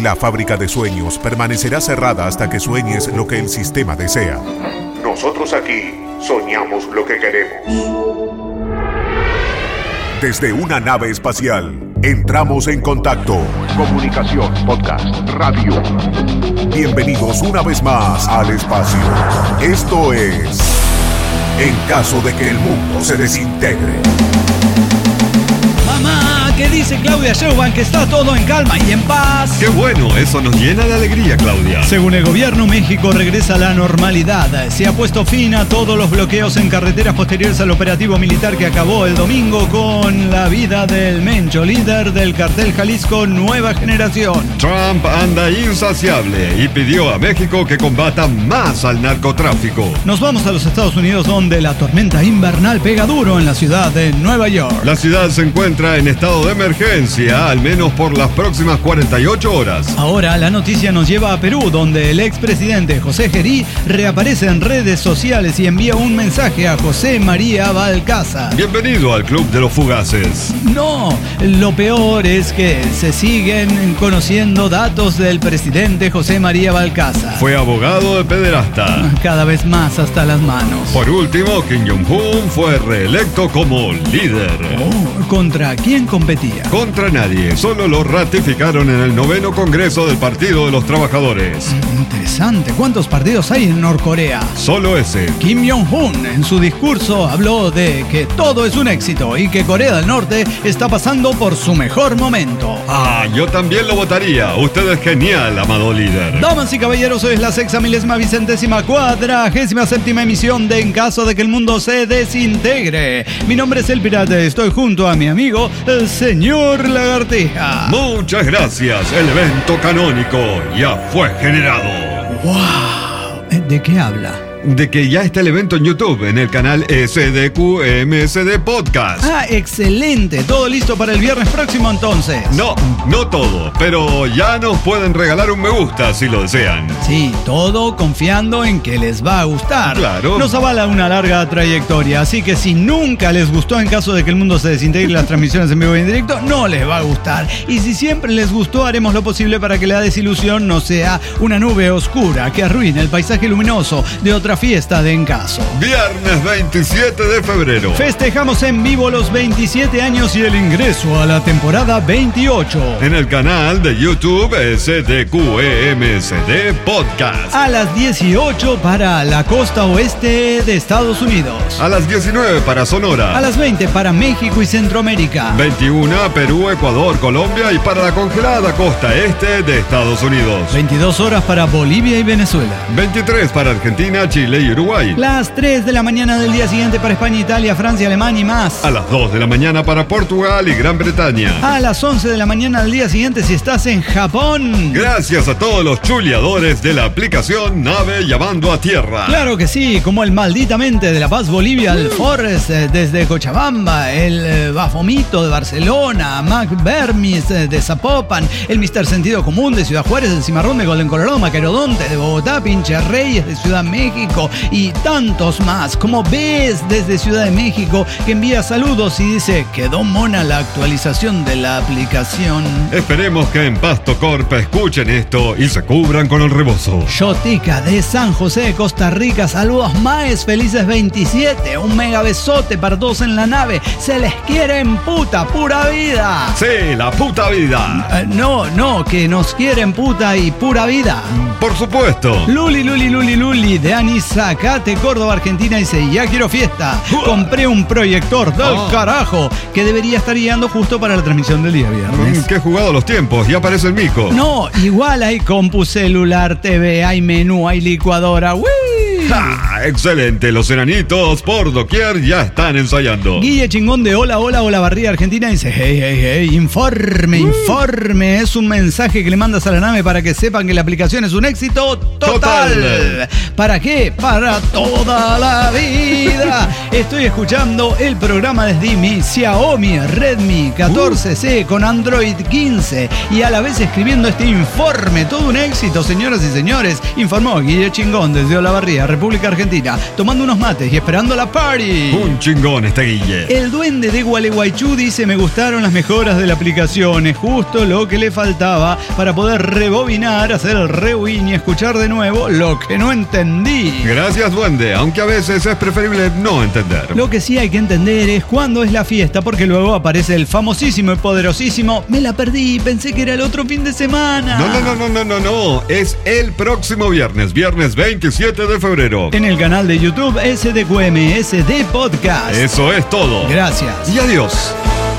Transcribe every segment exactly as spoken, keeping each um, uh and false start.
La fábrica de sueños permanecerá cerrada hasta que sueñes lo que el sistema desea. Nosotros aquí soñamos lo que queremos. Desde una nave espacial, entramos en contacto. Comunicación, podcast, radio. Bienvenidos una vez más al espacio. Esto es En caso de que el mundo se desintegre. Mamá, ¿qué dice Claudia Sheinbaum? Que está todo en calma y en paz. ¡Qué bueno! Eso nos llena de alegría, Claudia. Según el gobierno, México regresa a la normalidad. Se ha puesto fin a todos los bloqueos en carreteras posteriores al operativo militar que acabó el domingo con la vida del Mencho, líder del cartel Jalisco Nueva Generación. Trump anda insaciable y pidió a México que combata más al narcotráfico. Nos vamos a los Estados Unidos, donde la tormenta invernal pega duro en la ciudad de Nueva York. La ciudad se encuentra en estado de emergencia, al menos por las próximas cuarenta y ocho horas. Ahora la noticia nos lleva a Perú, donde el expresidente José Gerí reaparece en redes sociales y envía un mensaje a José María Balcázar. Bienvenido al Club de los Fugaces. No, lo peor es que se siguen conociendo datos del presidente José María Balcázar. Fue abogado de pederasta. Cada vez más hasta las manos. Por último, Kim Jong-un fue reelecto como líder. Oh, ¿contra quién competía? Contra nadie, solo lo ratificaron en el noveno Congreso del Partido de los Trabajadores. Interesante. ¿Cuántos partidos hay en Norcorea? Solo ese. Kim Jong-un en su discurso habló de que todo es un éxito y que Corea del Norte está pasando por su mejor momento. Ah, yo también lo votaría. Usted es genial, amado líder. Damas y caballeros, hoy es la sexta milésima vicentésima cuadragésima séptima emisión de En caso de que el mundo se desintegre. Mi nombre es El Pirata y estoy junto a mi amigo, el señor Lagartija. Muchas gracias. El evento canónico ya fue generado. ¡Wow! ¿De qué habla? De que ya está el evento en YouTube, en el canal S D Q M S D Podcast. Ah, excelente. Todo listo para el viernes próximo entonces. No, no todo, pero ya nos pueden regalar un me gusta si lo desean. Sí, todo confiando en que les va a gustar. Claro. Nos avala una larga trayectoria, así que si nunca les gustó en caso de que el mundo se desintegre las transmisiones en vivo y en directo, no les va a gustar. Y si siempre les gustó, haremos lo posible para que la desilusión no sea una nube oscura que arruine el paisaje luminoso de otra fiesta de En Caso. Viernes veintisiete de febrero. Festejamos en vivo los veintisiete años y el ingreso a la temporada veintiocho. En el canal de YouTube S D Q M S D Podcast. A las dieciocho para la costa oeste de Estados Unidos. A las diecinueve para Sonora. A las veinte para México y Centroamérica. veintiuna Perú, Ecuador, Colombia y para la congelada costa este de Estados Unidos. veintidós horas para Bolivia y Venezuela. veintitrés para Argentina, Chile y Uruguay. Las tres de la mañana del día siguiente para España, Italia, Francia, Alemania y más. A las dos de la mañana para Portugal y Gran Bretaña. A las once de la mañana del día siguiente si estás en Japón. Gracias a todos los chuleadores de la aplicación Nave Llamando a Tierra. Claro que sí, como el Malditamente de La Paz, Bolivia, el Forrest eh, desde Cochabamba, el eh, Bafomito de Barcelona, Mac Bermis eh, de Zapopan, el mister Sentido Común de Ciudad Juárez, el Cimarrón de Golden Colorado, Maquerodonte de Bogotá, Pinche Reyes de Ciudad México y tantos más, como ves desde Ciudad de México, que envía saludos y dice: quedó mona la actualización de la aplicación. Esperemos que en Pasto Corp escuchen esto y se cubran con el rebozo. Shotica de San José de Costa Rica, saludos maes, felices veintisiete, un mega besote para todos en la nave, se les quiere en puta, pura vida. Sí, la puta vida. Uh, no, no, que nos quieren puta y pura vida. Por supuesto. Luli, Luli, Luli, Luli de Anizacate, Córdoba, Argentina, dice: ya quiero fiesta. Compré un proyector del oh. carajo que debería estar guiando justo para la transmisión del día viernes. Mm, qué jugado los tiempos, ya aparece el mico. No, igual hay compu, celular, T V, hay menú, hay licuadora. ¡Wii! ¡Ja! Excelente, los enanitos por doquier ya están ensayando. Guille Chingón de Hola, Hola, Hola Barría, Argentina, dice: hey, hey, hey, informe, uh. informe. Es un mensaje que le mandas a la nave para que sepan que la aplicación es un éxito total. total. ¿Para qué? Para toda la vida. Estoy escuchando el programa desde mi Xiaomi Redmi catorce C uh. con Android quince y a la vez escribiendo este informe. Todo un éxito, señoras y señores. Informó Guille Chingón desde Hola Barría, República Argentina, tomando unos mates y esperando la party. Un chingón este Guille. El duende de Gualeguaychú dice: me gustaron las mejoras de la aplicación, es justo lo que le faltaba para poder rebobinar, hacer el rewind y escuchar de nuevo lo que no entendí. Gracias, duende, aunque a veces es preferible no entender. Lo que sí hay que entender es cuándo es la fiesta, porque luego aparece el famosísimo y poderosísimo: me la perdí, pensé que era el otro fin de semana. No, no, no, no, no, no, no, es el próximo viernes, viernes veintisiete de febrero. En el canal de YouTube S D Q M S D Podcast. Eso es todo. Gracias. Y adiós.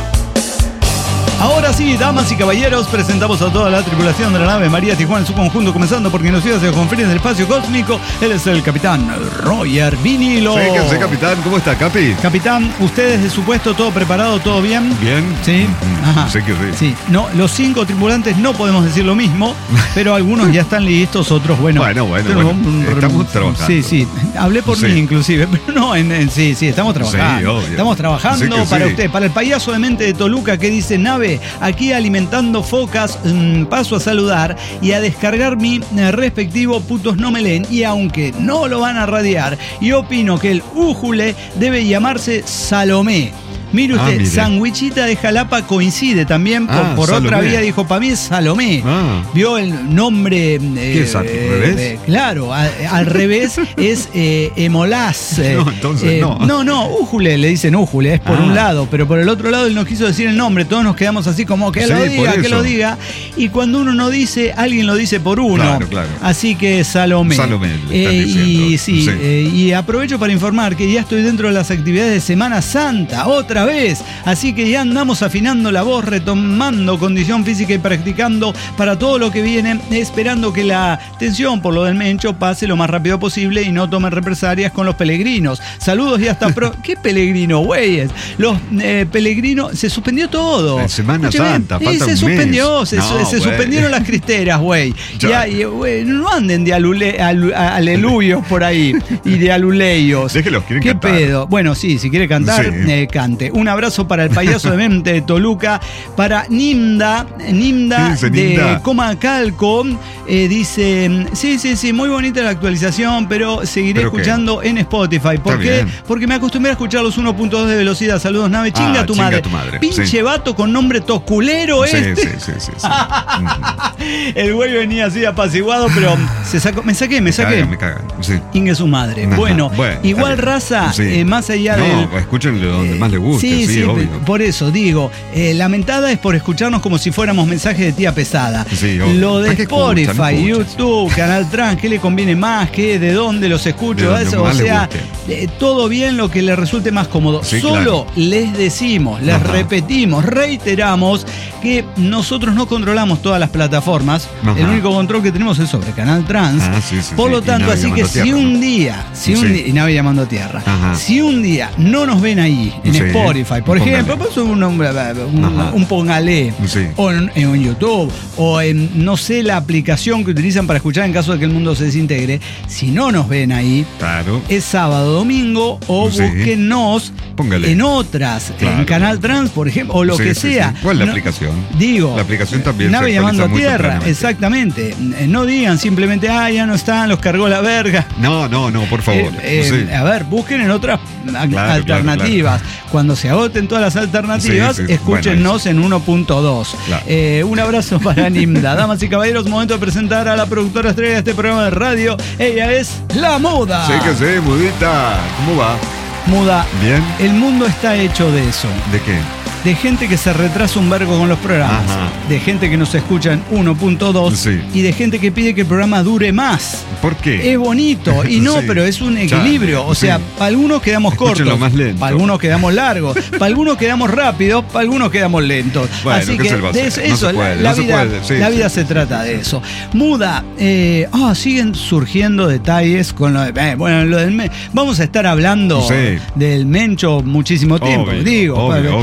Ahora sí, damas y caballeros, presentamos a toda la tripulación de la nave María Tijuana en su conjunto, comenzando porque nos iba a conferir en el espacio cósmico. Él es el capitán Roger Vinilo. Sí, que sé, capitán. ¿Cómo está, Capi? Capitán, ¿ustedes de su puesto todo preparado, todo bien? Bien. Sí. Mm, Ajá. sé que sí. Sí. No, los cinco tripulantes no podemos decir lo mismo, pero algunos ya están listos, otros, bueno. Bueno, bueno, pero, bueno. um, Estamos trabajando. Sí, sí. Hablé por Sí. mí, inclusive, pero no, en, en- sí, sí, estamos trabajando. Sí, obvio. Estamos trabajando Sí que para sí. usted, para el payaso de mente de Toluca que dice: nave, aquí alimentando focas, mm, paso a saludar y a descargar mi eh, respectivo Putos No Me Leen, y aunque no lo van a radiar, yo opino que el újule debe llamarse Salomé. Mire Ah, usted, mire. Sandwichita de Jalapa coincide también por, Ah, por otra Salomé. vía, dijo: para mí es Salomé. Ah. Vio el nombre. eh, ¿Qué es, al revés? eh, claro, a- al revés es eh, Emolás. eh, No, entonces eh, no. No, no, újule, le dicen újule, es por Ah. un lado, pero por el otro lado él no quiso decir el nombre. Todos nos quedamos así como que Sí, lo por diga, que eso. lo diga. Y cuando uno no dice, alguien lo dice por uno. Claro, claro. Así que Salomé. Salomé, le están Eh, y diciendo. sí, Sí. eh, y aprovecho para informar que ya estoy dentro de las actividades de Semana Santa, otra vez. Así que ya andamos afinando la voz, retomando condición física y practicando para todo lo que viene, esperando que la tensión por lo del Mencho pase lo más rápido posible y no tomen represalias con los peregrinos. Saludos y hasta pro... ¿Qué peregrino, güeyes? Los eh, peregrinos... Se suspendió todo. En Semana Escúcheme, Santa, eh, falta se un suspendió, mes. se, No, se güey. suspendieron las cristeras, güey. Ya. Ya, y, güey, no anden de alule, alu- a- aleluyos por ahí y de aluleyos. Déjelos, quieren ¿Qué cantar. pedo? Bueno, sí, si quiere cantar, Sí. eh, cante. Un abrazo para el payaso de mente de Toluca, para Nimda, Nimda ¿Qué dice de Nimda? Comacalco, eh, dice: sí, sí, sí, muy bonita la actualización, pero seguiré ¿Pero qué? escuchando en Spotify. ¿Por Está qué? bien. Porque me acostumbré a escuchar los uno punto dos de velocidad. Saludos, nave. Chinga Ah, tu chinga madre. tu madre, Pinche sí. vato con nombre tosculero Sí, este. sí, sí, sí, sí. Ujú. El güey venía así apaciguado, pero se sacó, me saqué, me saqué. Cagan, me cagan. Sí. Ingue su madre. Ajá, Bueno, bueno, igual está bien. raza, Sí. eh, más allá No, del. escúchenlo donde más les guste, sí, sí, obvio. por eso digo, eh, lamentada es por escucharnos como si fuéramos mensajes de tía pesada. Sí, obvio. Lo de ¿Para qué escuchan? Spotify, No escuchas. YouTube, Canal Trans, ¿qué le conviene más? ¿Qué, ¿De dónde los De escucho? donde Eso, o más les sea, guste. eh, todo bien lo que les resulte más cómodo. Sí, Solo claro. les decimos, les Ajá. repetimos, reiteramos que nosotros no controlamos todas las plataformas. Ajá. El único control que tenemos es sobre Canal Trans. Ah, sí, sí, Por sí. lo Y tanto, nave así que llamando si tierra, un ¿no? día, si un Sí. día, y nave llamando a tierra, Ajá. si un día no nos ven ahí en Sí. Spotify, por Póngale. ejemplo, pues un, un, un, Ajá. un póngale, Sí. o en, en YouTube, o en, no sé, la aplicación que utilizan para escuchar en caso de que el mundo se desintegre, si no nos ven ahí, Claro. es sábado, domingo, o Sí. búsquenos Póngale. en otras, Claro. en Canal Trans, por ejemplo, o lo Sí, que sí, sea. sí. ¿Cuál la No- aplicación? Digo, La aplicación también nave se llamando a actualiza muy tierra, tempranamente. exactamente. Eh, No digan simplemente: ah, ya no están, los cargó la verga. No, no, no, por favor. Eh, eh, Sí. A ver, busquen en otras a- Claro, alternativas. Cuando se agoten todas las alternativas, Sí, sí, escúchenos en uno punto dos. Claro. Eh, un abrazo para Nimda. Damas y caballeros, momento de presentar a la productora estrella de este programa de radio. Ella es La Muda. Sí que sí, mudita. ¿Cómo va? Muda, ¿Bien? el mundo está hecho de eso. ¿De qué? De gente que se retrasa un vergo con los programas, Ajá. de gente que nos escucha en uno punto dos Sí. y de gente que pide que el programa dure más. ¿Por qué? Es bonito, y no, Sí. pero es un equilibrio. O Sí. sea, para algunos quedamos Escúchenlo cortos, más lento. para algunos quedamos largos, para algunos quedamos rápidos, para algunos quedamos lentos. Bueno, Así ¿qué que se le va a de hacer? eso, No se eso, puede, la, la no se vida, puede. Sí, la sí, vida sí, se sí, trata sí, de sí. eso. Muda, eh, ah, siguen surgiendo detalles con lo de, eh, bueno, lo del me- vamos a estar hablando Sí. del Mencho muchísimo tiempo, Obvio, digo, obvio, para- obvio. ¿cuál Mencho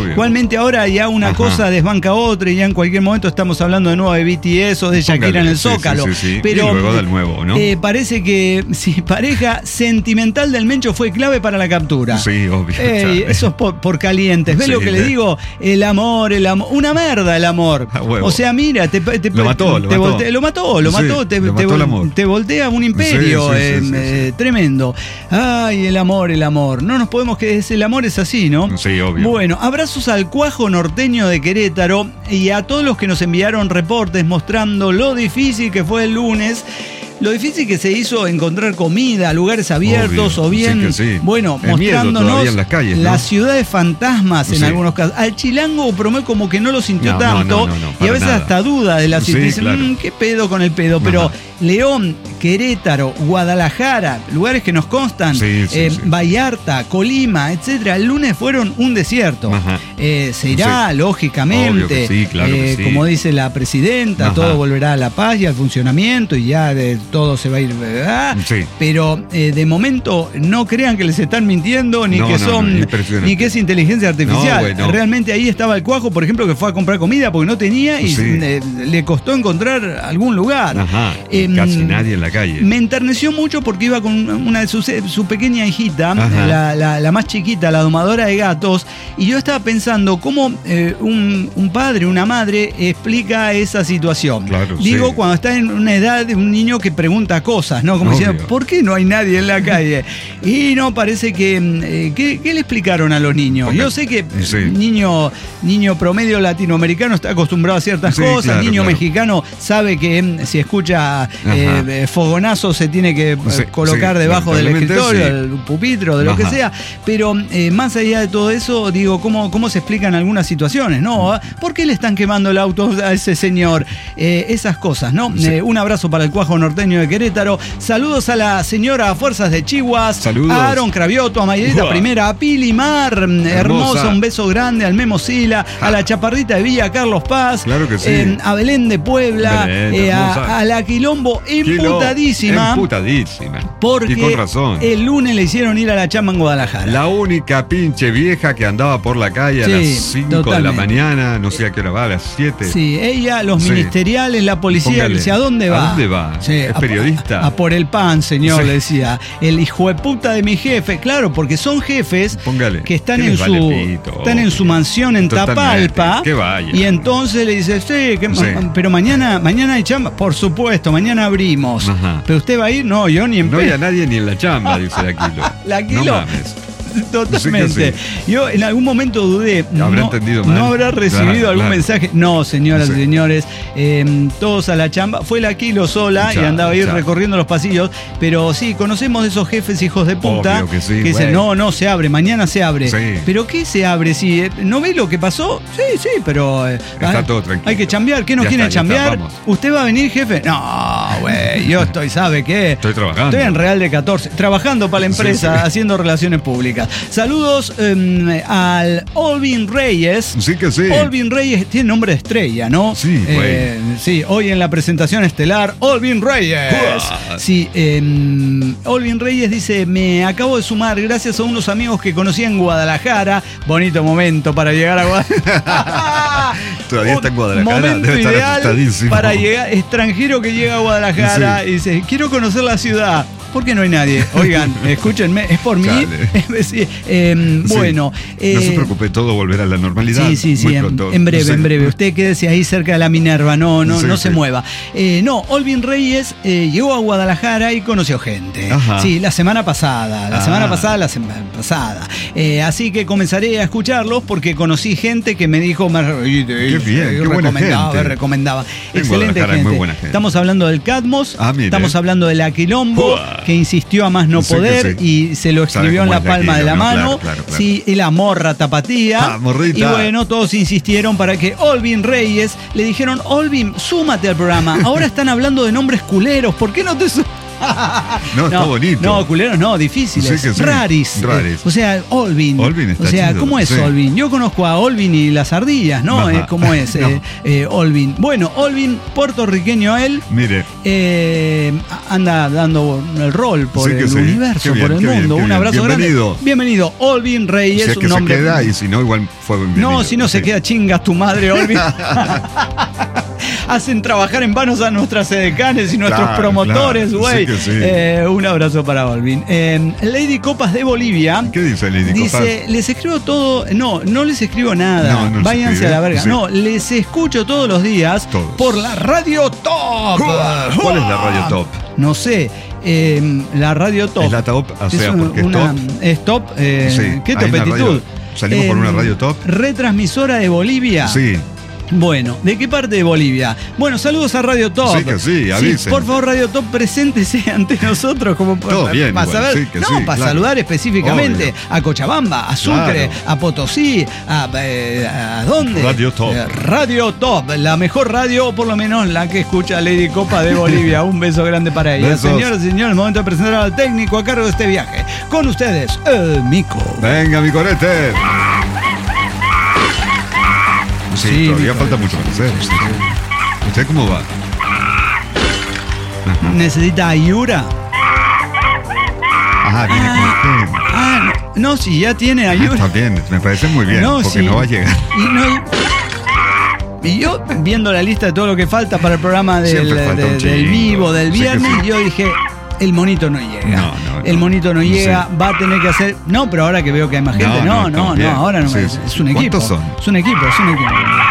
realmente ahora ya una Ajá. cosa desbanca otra y ya en cualquier momento estamos hablando de nuevo de B T S o de Shakira Póngale, en el Zócalo. Sí, sí, sí. Pero y luego del nuevo, ¿no? Eh, parece que si pareja sentimental del Mencho fue clave para la captura. Sí, obvio. Eh, eso es por, por calientes. ¿Ves sí, lo que le digo? El amor, el amor. Una merda el amor. O sea, mira, te, te, lo mató, te, lo, mató. Volte, lo mató, lo mató, sí, te, lo te, mató el amor. te voltea un imperio. Sí, sí, eh, sí, sí, eh, sí. Tremendo. Ay, el amor, el amor. No nos podemos que el amor es así, ¿no? Sí, obvio. Bueno, abrazos al cuajo norteño de Querétaro y a todos los que nos enviaron reportes mostrando lo difícil que fue el lunes. Lo difícil que se hizo encontrar comida, lugares abiertos Obvio, o bien, sí sí. bueno, es mostrándonos en las, calles, ¿no? las ciudades fantasmas en sí. algunos casos. Al chilango promedio como que no lo sintió no, tanto no, no, no, no, y a veces nada. hasta duda de la sí, situación. Claro. Mmm, ¿qué pedo con el pedo? Pero Ajá. León, Querétaro, Guadalajara, lugares que nos constan, sí, sí, eh, sí. Vallarta, Colima, etcétera. El lunes fueron un desierto. Eh, se irá, sí. lógicamente, sí, claro eh, que sí. como dice la presidenta, Ajá. todo volverá a la paz y al funcionamiento y ya de, todo se va a ir. ¿verdad? Sí. Pero eh, de momento no crean que les están mintiendo ni no, que no, son no, ni que es inteligencia artificial. No, bueno. Realmente ahí estaba el cuajo, por ejemplo, que fue a comprar comida porque no tenía y sí. eh, le costó encontrar algún lugar. Ajá. Eh, casi nadie en la calle. Me enterneció mucho porque iba con una de sus su pequeña hijita, la, la, la más chiquita, la domadora de gatos, y yo estaba pensando cómo eh, un, un padre, una madre explica esa situación. Claro, Digo, sí. cuando está en una edad de un niño que pregunta cosas, ¿no? Como diciendo, ¿por qué no hay nadie en la calle? Y no, parece que... Eh, ¿qué, ¿Qué le explicaron a los niños? Porque, yo sé que sí. niño, niño promedio latinoamericano está acostumbrado a ciertas sí, cosas, claro, niño claro. mexicano sabe que eh, si escucha eh, fogonazo se tiene que eh, sí, colocar sí, debajo del escritorio, sí. del pupitro, de lo Ajá. que sea, pero eh, más allá de todo eso, digo, ¿cómo, cómo se explican algunas situaciones? ¿No? ¿Por qué le están quemando el auto a ese señor? Eh, esas cosas, ¿no? Sí. Eh, un abrazo para el cuajo norteño de Querétaro. Saludos a la señora Fuerzas de Chihuas, Saludos. a Aaron Cravioto, a Mayelita Uah. Primera, a Pili Mar, hermosa. hermosa, un beso grande al Memo Sila, a la chaparrita de Villa Carlos Paz, claro que sí. eh, a Belén de Puebla, Belén, eh, hermosa. a, a la Quilombo emputadísima. Emputadísima. Porque y con razón. el lunes le hicieron ir a la chamba en Guadalajara. La única pinche vieja que andaba por la calle a Sí, las cinco de la totalmente. mañana, no sé a qué hora va, a las siete. Sí, ella, los Sí. ministeriales, la policía, Póngale. le decía, ¿a dónde va? ¿A dónde va? Sí, ¿Es a- periodista? A, a por el pan, señor, Sí. le decía. El hijo de puta de mi jefe. Claro, porque son jefes Póngale. que están ¿Qué en les su vale pito? están en su mansión en Totalmente. Tapalpa. Que vaya. Y entonces le dice, sí, que- Sí. pero mañana, mañana hay chamba. Por supuesto, mañana abrimos. Ajá. Pero usted va a ir, no, yo ni en No pe- había nadie ni en la chamba, dice la Kilo. La Kilo. No mames. Totalmente. Sí Yo en algún momento dudé. Habrá no, entendido mal. ¿No habrá recibido Claro, algún claro. mensaje? No, señoras Sí. y señores. eh, todos a la chamba. Fue la Kilo sola y Ya, andaba a ir ya. recorriendo los pasillos. Pero sí, conocemos de esos jefes hijos de puta Obvio que sí, dicen, güey. no, no, se abre, mañana se abre. Sí. ¿Pero qué se abre? Si eh, ¿no ve lo que pasó? Sí, sí, pero... eh, Está ah, todo tranquilo. Hay que chambear. ¿Qué nos Ya quieren está, ya está, chambear? vamos. ¿Usted va a venir, jefe? No, güey, yo estoy, ¿sabe qué? Estoy trabajando. Estoy en Real de catorce, trabajando para la empresa, Sí, sí. haciendo relaciones públicas. Saludos eh, al Olvin Reyes. Sí que sí. Olvin Reyes tiene nombre de estrella, ¿no? Sí, Eh, sí, hoy en la presentación estelar, Olvin Reyes. Uah. Sí, eh, Olvin Reyes dice, me acabo de sumar gracias a unos amigos que conocí en Guadalajara. Bonito momento para llegar a Guadalajara. Todavía está en Un Guadalajara, momento debe estar ideal asustadísimo. para llegar, extranjero que llega a Guadalajara Sí. y dice, quiero conocer la ciudad. ¿Por qué no hay nadie? Oigan, escúchenme, es por mí. Chale. Sí, eh, Sí. bueno. No se eh, preocupe, todo volverá a la normalidad. Sí, sí, sí, muy en, pronto. en breve, Sí. en breve. Usted quédese ahí cerca de la Minerva, no, no, Sí, no sí. se mueva. Eh, no, Olvin Reyes eh, llegó a Guadalajara y conoció gente. Ajá. Sí, la semana pasada, la Ah. semana pasada, la semana pasada. Eh, así que comenzaré a escucharlos porque conocí gente que me dijo, me, Qué bien, qué buena recomendaba, gente. me recomendaba. En Excelente Guadalajara hay gente. muy buena gente. Estamos hablando del Catmos, Ah, mire. estamos hablando de la Quilombo, Uah. que insistió a más no Sí que poder sí. y se lo Sabe escribió en cómo la es la palma de Quilo, la ¿no? mano. Claro, claro, claro. Sí, y la morra tapatía. Ah, morrita. Y bueno, todos insistieron para que Olvin Reyes le dijeron, Olvin, súmate al programa. Ahora están hablando de nombres culeros, ¿por qué no te sumas? No, está bonito. No, culeros no, difíciles. Sí que sí. Raris. Raris. Eh, o sea, Olvin. Olvin está O sea, chido. ¿cómo es Sí. Olvin? Yo conozco a Olvin y las ardillas, ¿no? Eh, ¿Cómo es No. eh, eh, Olvin? Bueno, Olvin, puertorriqueño él, Mire. eh, anda dando el rol por Sí que el sí. universo, Qué bien, por el qué bien, mundo. qué Un bien. abrazo Bienvenido. grande. Bienvenido, Olvin Reyes, Si es que un se hombre. queda y si no, igual fue bienvenido. No, si no se Sí. queda chingas tu madre, Olvin. Hacen trabajar en vanos a nuestras edecanes y nuestros Claro, promotores, claro. güey. Sí que sí. Eh, un abrazo para Olvin. Eh, Lady Copas de Bolivia. ¿Qué dice Lady Dice, Copas? les escribo todo. No, no les escribo nada. No, no les Váyanse escribe. a la verga. Sí. No, les escucho todos los días Todos. por la Radio Top. ¿Cuál es la Radio Top? No sé. eh, la Radio Top. Es la top, o sea, un- porque es una- top. Es top. eh, Sí, ¿Qué hay una topetitud? radio- salimos por una Radio Top. Retransmisora de Bolivia. Sí. Bueno, ¿de qué parte de Bolivia? Bueno, saludos a Radio Top. Sí que sí, avisen. por favor, Radio Top, preséntese ante nosotros como Todo para, bien, para igual, saber, sí que no, sí, para claro. saludar específicamente Obvio. a Cochabamba, a Sucre, Claro. a Potosí, a, eh, ¿a dónde? Radio Top. Eh, Radio Top, la mejor radio, o por lo menos la que escucha Lady Copa de Bolivia. Un beso grande para ella. Besos. Señoras y señores, momento de presentar al técnico a cargo de este viaje. Con ustedes, el Mico. Venga, mi corete. Sí, Sí, todavía mi falta corete. mucho por hacer. ¿Usted cómo va? ¿Necesita ayuda? Ajá, viene con usted. Ah, no, no, si ya tiene Ah, ayuda. está bien, me parece muy bien, porque sí. no va a llegar. Y, no- y yo, viendo la lista de todo lo que falta para el programa del, Siempre falta de- un del chingo. vivo, del Sí que viernes, sí. yo dije, el monito no llega. No, no, el no. monito no llega, Sí. va a tener que hacer. No, pero ahora que veo que hay más gente, No, no, no, no, no, estamos bien. ahora no Sí, es, sí. es un equipo. ¿Cuántos son? Es un equipo, es un equipo.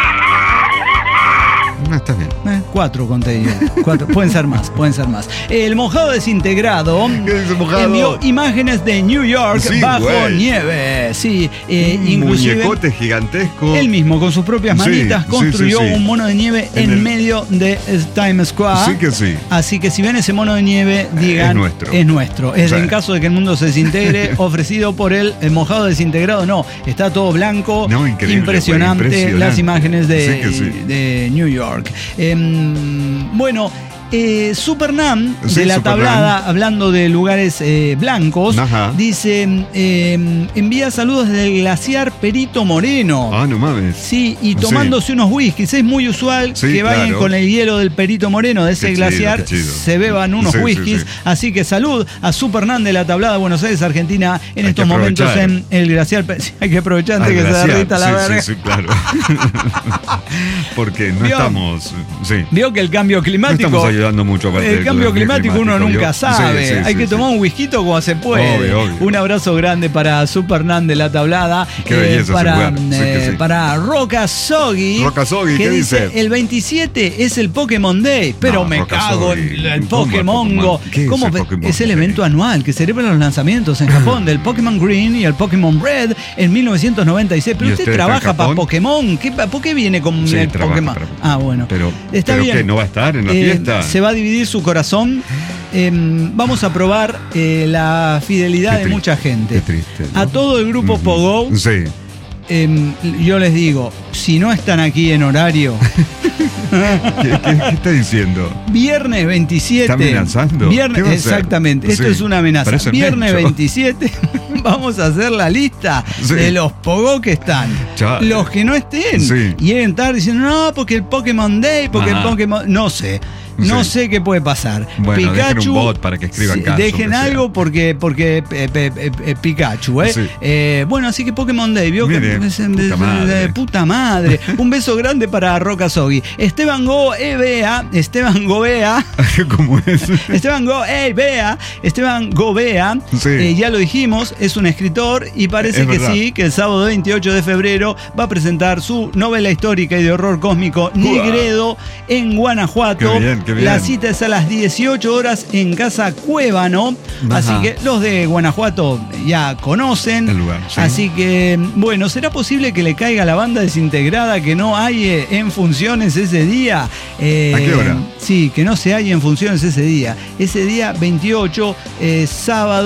No, está bien. Eh, cuatro conté yo. Cuatro. Pueden ser más, pueden ser más. El mojado desintegrado ¿Qué dice Mojado? envió imágenes de New York Sí, bajo güey. nieve. Sí, eh, Un inclusive. muñecote gigantesco. Él mismo, con sus propias Sí, manitas, sí, construyó sí, sí. un mono de nieve en, En el- medio de Times Square. Sí que sí. Así que si ven ese mono de nieve, digan, Es nuestro. Es nuestro. Es O sea, en caso de que el mundo se desintegre, ofrecido por él, el mojado desintegrado. No, está todo blanco. No, increíble, impresionante, güey, impresionante. las imágenes de, Sí que sí. de New York. Em, bueno. Eh, Supernam, Sí, de la Supernam. tablada, hablando de lugares eh, blancos, Ajá. dice, eh, envía saludos desde el glaciar Perito Moreno. Ah, no mames. Sí, y tomándose unos whiskies. Es muy usual Sí, que vayan claro. con el hielo del Perito Moreno de ese Qué chido, glaciar, qué chido. se beban unos Sí, sí, whiskies. sí. Así que salud a Supernam de la tablada de Buenos Aires, Argentina, en Hay estos que momentos aprovechar. en el glaciar. Sí, hay que aprovechar antes Al que se glaciar. derrita la sí, verga. Sí, sí, claro. Porque no Vio- estamos. Sí. Vio que el cambio No climático. estamos ayudando mucho aparte El del cambio climático uno climático, nunca ¿vio? sabe. Sí, sí, Hay sí, que sí. tomar un whisky como se puede. Obvio, obvio. Un abrazo grande para Supernam de la tablada. Qué belleza ese para, lugar. Sí que eh, sí. para Roca Soggy. Roca Soggy, que ¿qué dice? dice? El veintisiete es el Pokémon Day. Pero No, me Roca cago Soggy. en el ¿Cómo el Pokémongo. Pokémon? ¿Qué es ¿Cómo el ve- Pokémon es el Day? evento anual que celebra los lanzamientos en Japón del Pokémon Green y el Pokémon Red en mil novecientos noventa y seis. Pero ¿Y usted usted está en trabaja para Japón? Pokémon. ¿Qué, ¿Por qué viene con Sí, el trabaja Pokémon? para- Ah, bueno. Pero, Está pero bien. ¿qué? ¿No va a estar en la Eh, fiesta? Se va a dividir su corazón. Eh, vamos a probar eh, la fidelidad Qué de triste, qué gente. qué triste, ¿no? A todo el grupo Ujú. Pogo, Sí. eh, yo les digo, si no están aquí en horario, ¿Qué, qué, qué está diciendo? viernes veintisiete. ¿Está amenazando? Viernes, ¿Qué va a hacer? exactamente, esto Sí, es una amenaza. parece Viernes Mencho. veintisiete vamos a hacer la lista Sí. de los Pogo que están. Chale. Los que no estén. Sí. Y deben estar diciendo, no, porque el Pokémon Day, porque Ajá. el Pokémon. No sé. No Sí. sé qué puede pasar. Bueno, dejen Pikachu, un bot para que escriban sí, caso, dejen que sea. algo porque, porque eh, eh, eh, eh, Pikachu, ¿eh? Sí. Eh, Bueno, así que Pokémon Day, vio que Mire, es- puta es- madre. eh, puta madre. Un beso grande para Roca Soggy. Esteban Go, eh, Bea, Esteban Gobea. ¿Cómo es? Esteban Go, hey, Bea, Esteban Gobea, Sí. eh, ya lo dijimos, es un escritor y parece Es que verdad. sí, que el sábado veintiocho de febrero va a presentar su novela histórica y de horror cósmico Nigredo en Guanajuato. Qué bien, qué bien. La cita es a las dieciocho horas en Casa Cuébano, Ajá. así que los de Guanajuato ya conocen. El lugar, sí. Así que, bueno, ¿será posible que le caiga a la banda desintegrada que no hay eh, en funciones ese día? Eh, ¿A qué hora? Sí, que no se haya en funciones ese día. Ese día veintiocho, eh, sábado,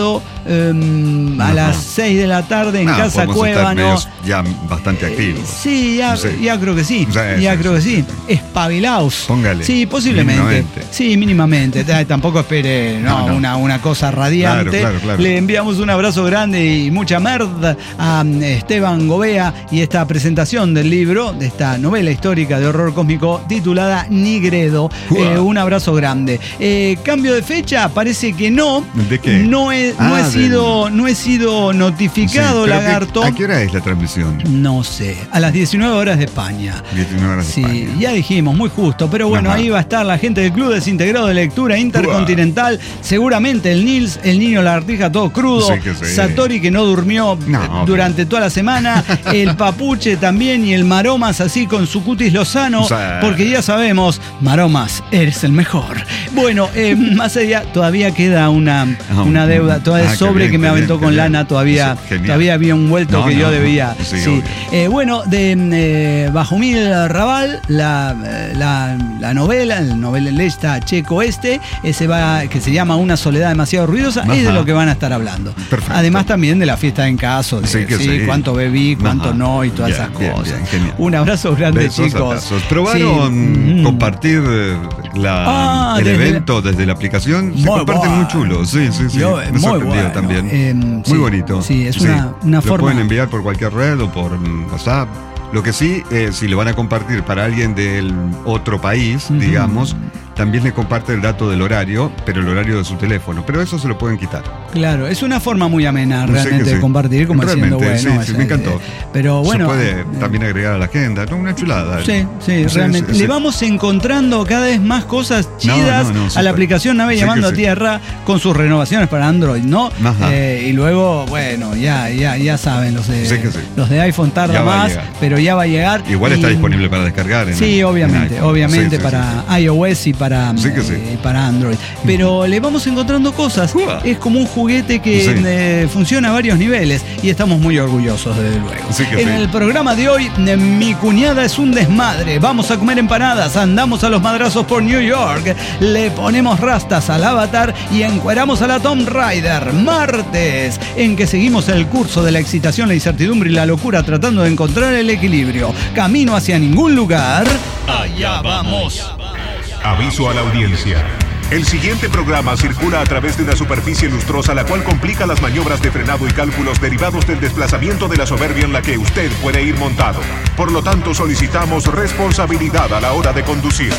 um, a las seis de la tarde en no, Casa Cuevano. Ya bastante activos. Eh, sí, ya, sí, ya creo que sí. sí ya sí, creo que sí. sí. Espabilaos. Póngale. Sí, posiblemente. Mínimamente. Sí, mínimamente. Tampoco espere no, no, no. Una, una cosa radiante. Claro, claro, claro. Le enviamos un abrazo grande y mucha merda a Esteban Gobea y esta presentación del libro, de esta novela histórica de horror cósmico titulada Nigredo. Eh, un abrazo grande. Eh, cambio de fecha, parece que no. ¿De qué? No he, Ah, no he del... sido, no he sido notificado, sí, Lagarto. ¿A qué hora es la transmisión? No sé, a las diecinueve horas de España. diecinueve horas Sí, de España. ya dijimos, muy justo, pero bueno, Ajá. ahí va a estar la gente del Club Desintegrado de Lectura Intercontinental, Uah. seguramente el Nils, el niño lagartija todo crudo, Sí que sí. Satori que no durmió No, durante toda la semana, el Papuche también y el Maromas así con su cutis lozano, O sea, porque ya sabemos, Maromas, eres el mejor. Bueno, eh, más allá, todavía queda una, Ah, una deuda, todavía ah, sobre bien, que me bien, aventó con bien. lana, todavía, Sí, todavía había un vuelto No, que no, yo no. debía. Sí, Sí. obvio. Eh, bueno, de eh, Bajumil Raval, la, la, la novela, el novelista checo este, ese va, que se llama Una soledad demasiado ruidosa, Ajá. es de lo que van a estar hablando. Perfecto. Además también de la fiesta en caso, de Sí, que sí, sí. cuánto bebí, cuánto Ajá. no y todas Bien, esas bien, cosas. bien, genial. Un abrazo grande, Besos, chicos. abrazos. ¿Probaron Sí. compartir la, Ah, el desde evento desde la aplicación? Se Muy comparten bueno. muy chulo. Sí, sí, sí. Yo, Me muy sorprendió bueno. también. Eh, muy sí, bonito. sí, es una- una Lo forma- pueden enviar por cualquier red o por WhatsApp. Lo que sí, eh, si lo van a compartir para alguien del otro país, Ujú. digamos, también le comparte el dato del horario, pero el horario de su teléfono. Pero eso se lo pueden quitar. Claro, es una forma muy amena Sí, realmente que sí. de compartir, como Realmente, diciendo, bueno, sí, sí, es- me encantó. eh, pero bueno. se puede eh, también agregar a la agenda. No, una chulada. Sí, sí, realmente. sí, Le sí. vamos encontrando cada vez más cosas No, chidas no, no, a la súper. aplicación Nave Sí Llamando que a sí. Tierra con sus renovaciones para Android, ¿no? Ajá. Eh, y luego, bueno, ya, ya, ya saben, los de, Sí que sí. los de iPhone tarda Ya va a más, llegar. pero ya va a llegar. Igual y- está disponible para descargar. En Sí, en obviamente, iPhone. obviamente Sí, sí, para sí, iOS y para, Sí que sí. eh, para Android. Pero le vamos encontrando cosas. Uah. Es como un juguete que Sí. eh, funciona a varios niveles y estamos muy orgullosos, desde luego. Sí que en sí. el programa de hoy, eh, mi cuñada es un desmadre. Vamos a comer empanadas, andamos a los madrazos por New York, le ponemos rastas al Avatar y encueramos a la Tomb Raider. Martes, en que seguimos el curso de la excitación, la incertidumbre y la locura tratando de encontrar el equilibrio. Camino hacia ningún lugar. Allá vamos. Aviso a la audiencia. El siguiente programa circula a través de una superficie lustrosa la cual complica las maniobras de frenado y cálculos derivados del desplazamiento de la soberbia en la que usted puede ir montado. Por lo tanto, solicitamos responsabilidad a la hora de conducir.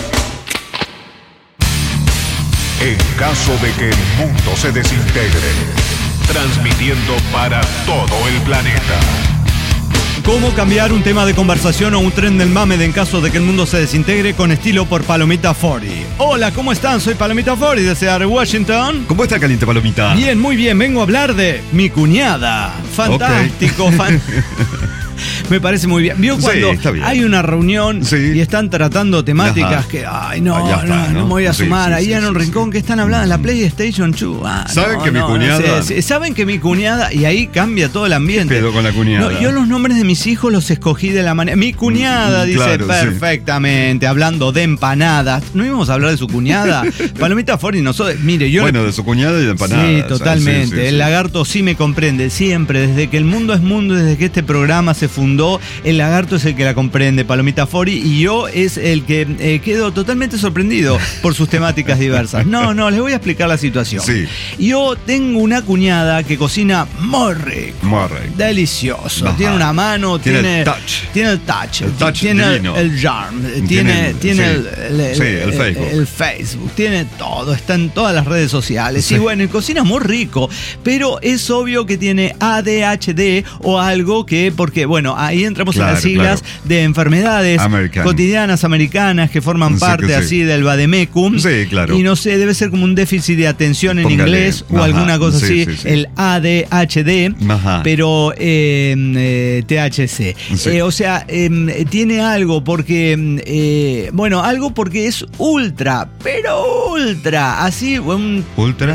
En caso de que el mundo se desintegre, transmitiendo para todo el planeta. ¿Cómo cambiar un tema de conversación o un tren del mame de en caso de que el mundo se desintegre con estilo por Palomita cuarenta? Hola, ¿cómo están? Soy Palomita cuarenta de Seattle, Washington. ¿Cómo está Caliente Palomita? Bien, muy bien. Vengo a hablar de mi cuñada. Fantástico. Ok. fan- Me parece muy bien. ¿Vio Sí, cuando está bien. hay una reunión Sí. y están tratando temáticas Ajá. que, ay, no, Ah, ya está, no, no ¿no? me voy a Sí, sumar? sí, Ahí sí, en un sí, rincón sí. que están hablando de la PlayStation dos. Ah, ¿Saben no, que mi no, cuñada- sí, sí. ¿Saben que mi cuñada? Y ahí cambia todo el ambiente. ¿Qué pedo con la cuñada? No, yo los nombres de mis hijos los escogí de la manera. Mi cuñada Mm, dice claro, sí. perfectamente, hablando de empanadas. ¿No íbamos a hablar de su cuñada? Palomita cuarenta y nosotros. Mire, yo. Bueno, de su cuñada y de empanadas. Sí, Ah, totalmente. sí, sí, el sí. lagarto sí me comprende, siempre, desde que el mundo es mundo, desde que este programa se fundó, el lagarto es el que la comprende, Palomita cuarenta, y yo es el que eh, quedo totalmente sorprendido por sus temáticas diversas. No, no, les voy a explicar la situación. Sí. Yo tengo una cuñada que cocina muy rico. Muy rico. Delicioso. Ajá. Tiene una mano, Tiene tiene, el touch. tiene el touch, El touch tiene el, divino. el charm, tiene, Tiene- tiene sí. el, el- Sí, el Facebook. el Facebook, tiene todo, está en todas las redes sociales. Sí. Y bueno, y cocina muy rico, pero es obvio que tiene A D H D o algo que, porque bueno, ahí entramos Claro, en las siglas claro. de enfermedades American. cotidianas americanas que forman Sí, parte que sí. así del vademecum. Sí, claro. Y no sé, debe ser como un déficit de atención en Póngale. inglés o Ajá, alguna cosa sí, así, sí, sí. el A D H D, Ajá. pero eh, eh, T H C. Sí. Eh, o sea, eh, tiene algo porque, eh, bueno, algo porque es ultra, pero ultra, así, un, Ultra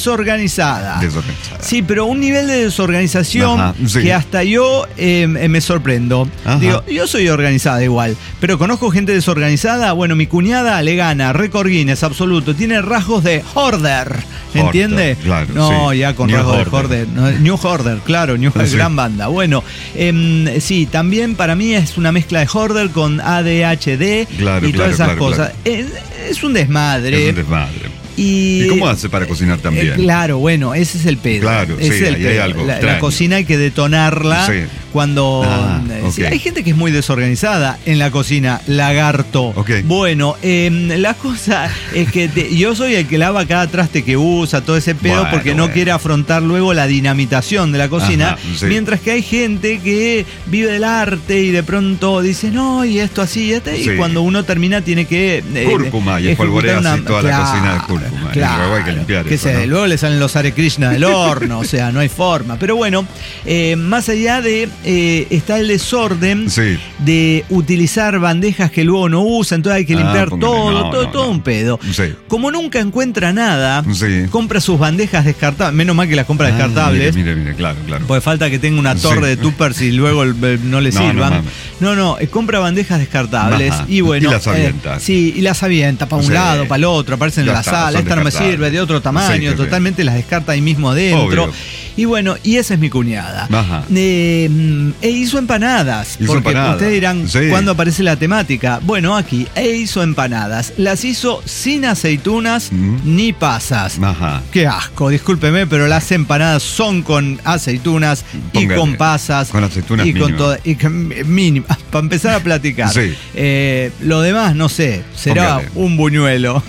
desorganizada. desorganizada. Sí, pero un nivel de desorganización Ajá, sí. que hasta yo eh, me sorprende. sorprendo. Ajá. Digo, yo soy organizada igual, pero conozco gente desorganizada. Bueno, mi cuñada le gana, récord Guinness absoluto. Tiene rasgos de hoarder, ¿entiende? Hoarder, claro, no, sí. ya con New rasgos Hoarder. de hoarder. No, New Hoarder, claro, New Hoarder, Sí. gran banda. Bueno, eh, sí, también para mí es una mezcla de hoarder con A D H D Claro, y claro, todas esas claro, cosas. Es, es un desmadre. Es un desmadre. Y, ¿Y cómo hace para cocinar también? Eh, claro, bueno, ese es el pedo. Claro, Ese sí, es el ahí hay pedo. algo La, la extraño. cocina hay que detonarla Sí. cuando... Ah, eh, ok. sí, hay gente que es muy desorganizada en la cocina, lagarto. Ok. Bueno, eh, la cosa es que te- yo soy el que lava cada traste que usa, todo ese pedo, Bueno, porque no bueno. quiere afrontar luego la dinamitación de la cocina. Ajá, sí. Mientras que hay gente que vive del arte y de pronto dice, no, y esto así, y esto, y Sí. cuando uno termina tiene que... eh, Cúrcuma, y ejecutar espolvorea una- así toda la cocina de cúrcuma. Y luego hay que limpiar que eso, se- ¿no? Luego le salen los Hare Krishna del horno, o sea, no hay forma. Pero bueno, eh, más allá de... eh, está el desorden Sí. de utilizar bandejas que luego no usa, entonces hay que Ah, limpiar póngale, todo, no, todo, no, todo no. un pedo. Sí. Como nunca encuentra nada, Sí. compra sus bandejas descartables, menos mal que las compra Ah, descartables. Mire, mire, mire, claro, claro. Porque falta que tenga una torre Sí. de tuppers y luego el- el- no le No, no sirvan. mames. No, no, eh, compra bandejas descartables Ajá. y bueno. Y las avienta. eh, sí, y las avienta para un Sí. lado, para el otro, aparecen en Ya la está, sala. son Esta no me descartables. sirve, de otro Sí, tamaño, sí, sí. totalmente las descarta ahí mismo dentro. Obvio. Y bueno, y esa es mi cuñada. Ajá. Eh, mm, e hizo empanadas. Hizo porque empanadas. ustedes dirán, Sí. ¿cuándo aparece la temática? Bueno, aquí, e hizo empanadas. Las hizo sin aceitunas Mm. ni pasas. Ajá. Qué asco, discúlpeme, pero las empanadas son con aceitunas y Póngale. con pasas. Con aceitunas y con mínimo. toda, y con- mínimo. Para empezar a platicar. Sí. Eh, lo demás, no sé, será Póngale. un buñuelo.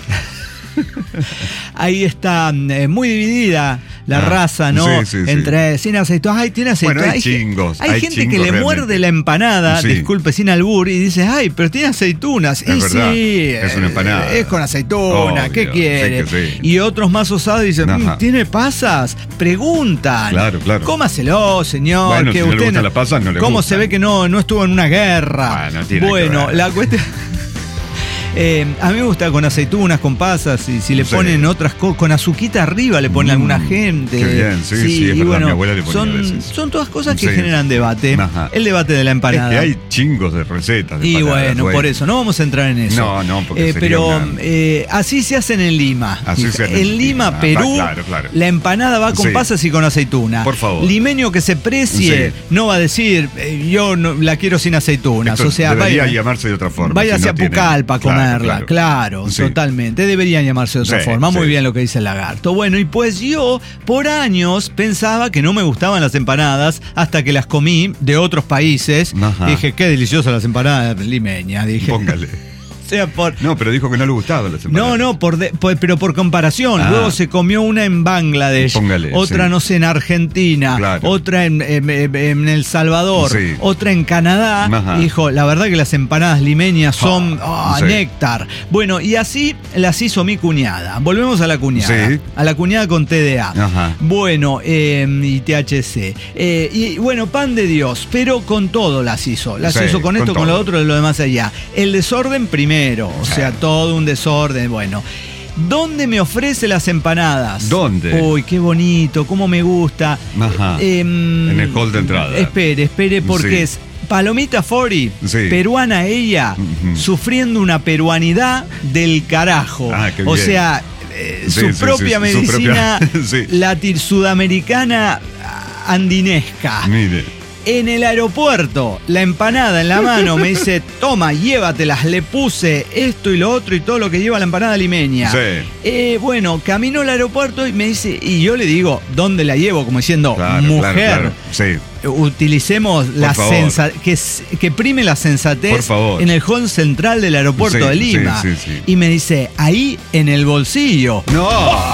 Ahí está eh, muy dividida la Ah, raza, ¿no? sí, sí, sí. Entre sin aceitunas. Ay, tiene aceitunas. Bueno, hay ge- chingos, Hay, hay gente que chingos le realmente. muerde la empanada, Sí. disculpe, sin albur, y dice, ay, pero tiene aceitunas. Es y verdad, sí, es una eh, empanada. Es con aceituna, Obvio, ¿qué sí quiere? que sí. Y otros más osados dicen, Ajá. "Mm, ¿tiene pasas? Preguntan. Claro, claro. Cómaselo, señor. Bueno, que si no le usted gustan las pasas, no le ¿Cómo gustan. se ve que no, no estuvo en una guerra? Bueno, tiene que Bueno, ver. la cuestión... Eh, a mí me gusta con aceitunas, con pasas, y si le Sí. ponen otras cosas, con azuquita arriba le ponen Mm, alguna gente. qué bien, sí, sí, es y verdad, mi abuela le ponía a son, veces. son todas cosas que Sí. generan debate. Ajá. El debate de la Es empanada. que hay chingos de recetas. De Y empanadas, bueno, güey. por eso, no vamos a entrar en eso. No, no, porque Eh, sería pero una- eh, así se hacen en Lima. Así se hacen en en Lima, Lima. Perú, Ah, claro, claro. la empanada va con Sí. pasas y con aceituna. Por favor. Limeño que se precie Sí. no va a decir, eh, yo no, la quiero sin aceitunas. Esto o sea, debería vaya, llamarse de otra forma. vaya si hacia no tiene- Pucallpa a Claro, comerla. Claro, Sí. totalmente. Deberían llamarse de otra Sí, forma. Muy sí. bien lo que dice el lagarto. Bueno, y pues yo por años pensaba que no me gustaban las empanadas hasta que las comí de otros países. Ajá. Dije, qué deliciosas las empanadas limeñas. Dije, Póngale. o sea, por... No, pero dijo que no le gustaban las empanadas. No, no, por de- por- pero por comparación. Ah. Luego se comió una en Bangladesh, Póngale, otra, sí. no sé, en Argentina, Claro. otra en, en- en- en El Salvador, Sí. otra en Canadá. Ajá. Dijo, la verdad que las empanadas limeñas son ah, sí. néctar. Bueno, y así las hizo mi cuñada. Volvemos a la cuñada. Sí. A la cuñada con T D A. Ajá. Bueno, eh, y T H C. Eh, y bueno, pan de Dios, pero con todo las hizo. Las Sí, hizo con esto, con con, lo todo. otro, de lo demás allá. El desorden primero, o sea, todo un desorden. Bueno, ¿dónde me ofrece las empanadas? ¿Dónde? Uy, qué bonito, cómo me gusta. Ajá. Em, En el hall de entrada. Espere, espere, porque Sí. es Palomita Fori, Sí. peruana ella, Ujú. sufriendo una peruanidad del carajo. Ah, qué o bien. sea, eh, Sí, su sí, propia sí, su medicina propia- sí. latir sudamericana andinesca. Mire. En el aeropuerto, la empanada en la mano, me dice, toma, llévatelas, le puse esto y lo otro y todo lo que lleva la empanada limeña. Sí. Eh, bueno, camino al aeropuerto y me dice, y yo le digo, ¿dónde la llevo? Como diciendo, Claro, mujer. claro, claro. Sí. Utilicemos la favor. sensa que, s- que prime la sensatez Por favor. en el hall central del aeropuerto Sí, de Lima. sí, sí, sí. Y me dice, ahí en el bolsillo. No.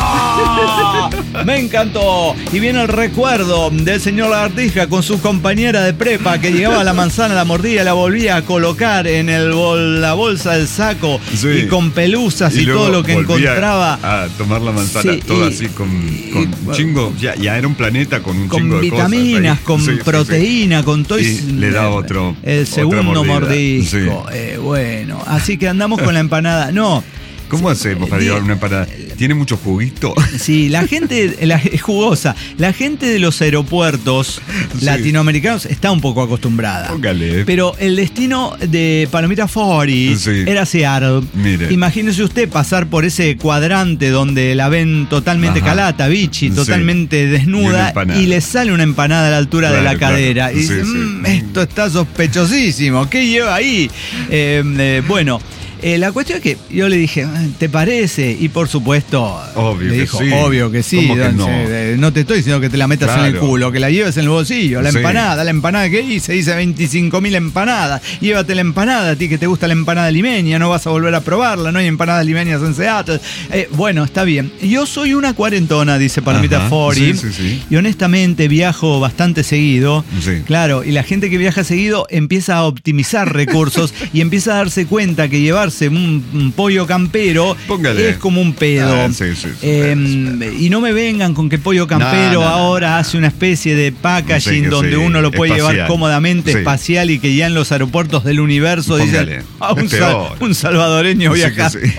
¡Ah! Me encantó. Y viene el recuerdo del señor Lagartija con su compañera de prepa que llegaba a la manzana, la mordía, la volvía a colocar en el bol- la bolsa del saco Sí. y con pelusas y, luego todo lo que volvía encontraba. A tomar la manzana Sí, toda y- así con, y- con y- chingo. Ya, ya era un planeta con un Con chingo de cosas. vitaminas, ahí. con Sí, sí, sí. proteína, con todo. Y le da otro- El otra segundo mordida. mordisco. Eh, bueno, así que andamos con la empanada. No. ¿Cómo hacemos para Di- llevar una empanada? Tiene mucho juguito. Sí, la gente la, es jugosa. La gente de los aeropuertos sí. latinoamericanos está un poco acostumbrada. Póngale. Pero el destino de Palomita Fori sí. era Seattle. Mire. Imagínese usted pasar por ese cuadrante donde la ven totalmente Ajá. calata, bichi, totalmente sí. desnuda y, y le sale una empanada a la altura claro, de la cadera. Claro. Y dice, sí, mmm, sí. esto está sospechosísimo. ¿Qué lleva ahí? Eh, eh, bueno. Eh, la cuestión es que yo le dije, ¿te parece? Y por supuesto, obvio le que dijo, sí. obvio que sí. ¿Cómo que no? Eh, no te estoy diciendo que te la metas claro. en el culo, que la lleves en el bolsillo. La sí. empanada, la empanada que hice, hice veinticinco mil empanadas. Llévate la empanada, a ti que te gusta la empanada limeña, no vas a volver a probarla, no hay empanadas limeñas en Seattle. Eh, bueno, está bien. Yo soy una cuarentona, dice Palomita Fori, sí, sí, sí. y honestamente viajo bastante seguido. Sí. Claro, y la gente que viaja seguido empieza a optimizar recursos y empieza a darse cuenta que llevarse un, un pollo campero Póngale. es como un pedo. Ah, sí, sí, sí, eh, sí, sí. Y no me vengan con que pollo campero no, no, ahora no, no. hace una especie de packaging sí, donde sí, uno lo puede espacial. llevar cómodamente, sí. espacial, y que ya en los aeropuertos del universo Póngale. dicen ah, un, Es sal, peor. un salvadoreño Sí, viajando. sí.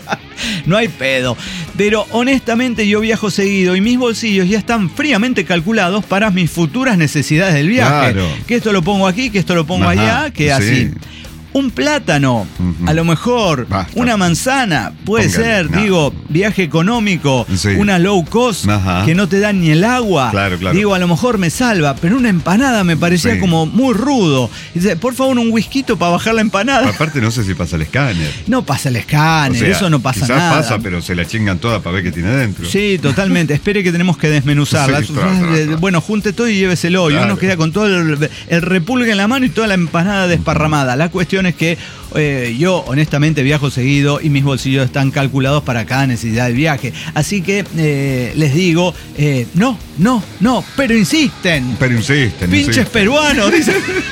No hay pedo. Pero honestamente yo viajo seguido y mis bolsillos ya están fríamente calculados para mis futuras necesidades del viaje. Claro. Que esto lo pongo aquí, que esto lo pongo Ajá, allá, que sí. así. Un plátano, uh-huh. a lo mejor, Basta. una manzana, puede Póngale, ser, no. digo, viaje económico, Sí. una low cost, Ajá. que no te dan ni el agua. Claro, claro. Digo, a lo mejor me salva, pero una empanada me parecía Sí. como muy rudo. Dice, por favor, un whisky para bajar la empanada. Aparte no sé si pasa el escáner. No pasa el escáner, O sea, eso no pasa quizás nada. pasa, pero se la chingan toda para ver qué tiene dentro. Sí, totalmente. Espere que tenemos que desmenuzarla. Sí, claro, claro, claro. Bueno, junte todo y lléveselo. Claro. Y uno queda con todo el, el repulgue en la mano y toda la empanada desparramada. La cuestión es que eh, yo honestamente viajo seguido y mis bolsillos están calculados para cada necesidad del viaje. Así que eh, les digo, eh, no, no, no, pero insisten. Pero insisten. Pinches insisten. peruanos, dicen.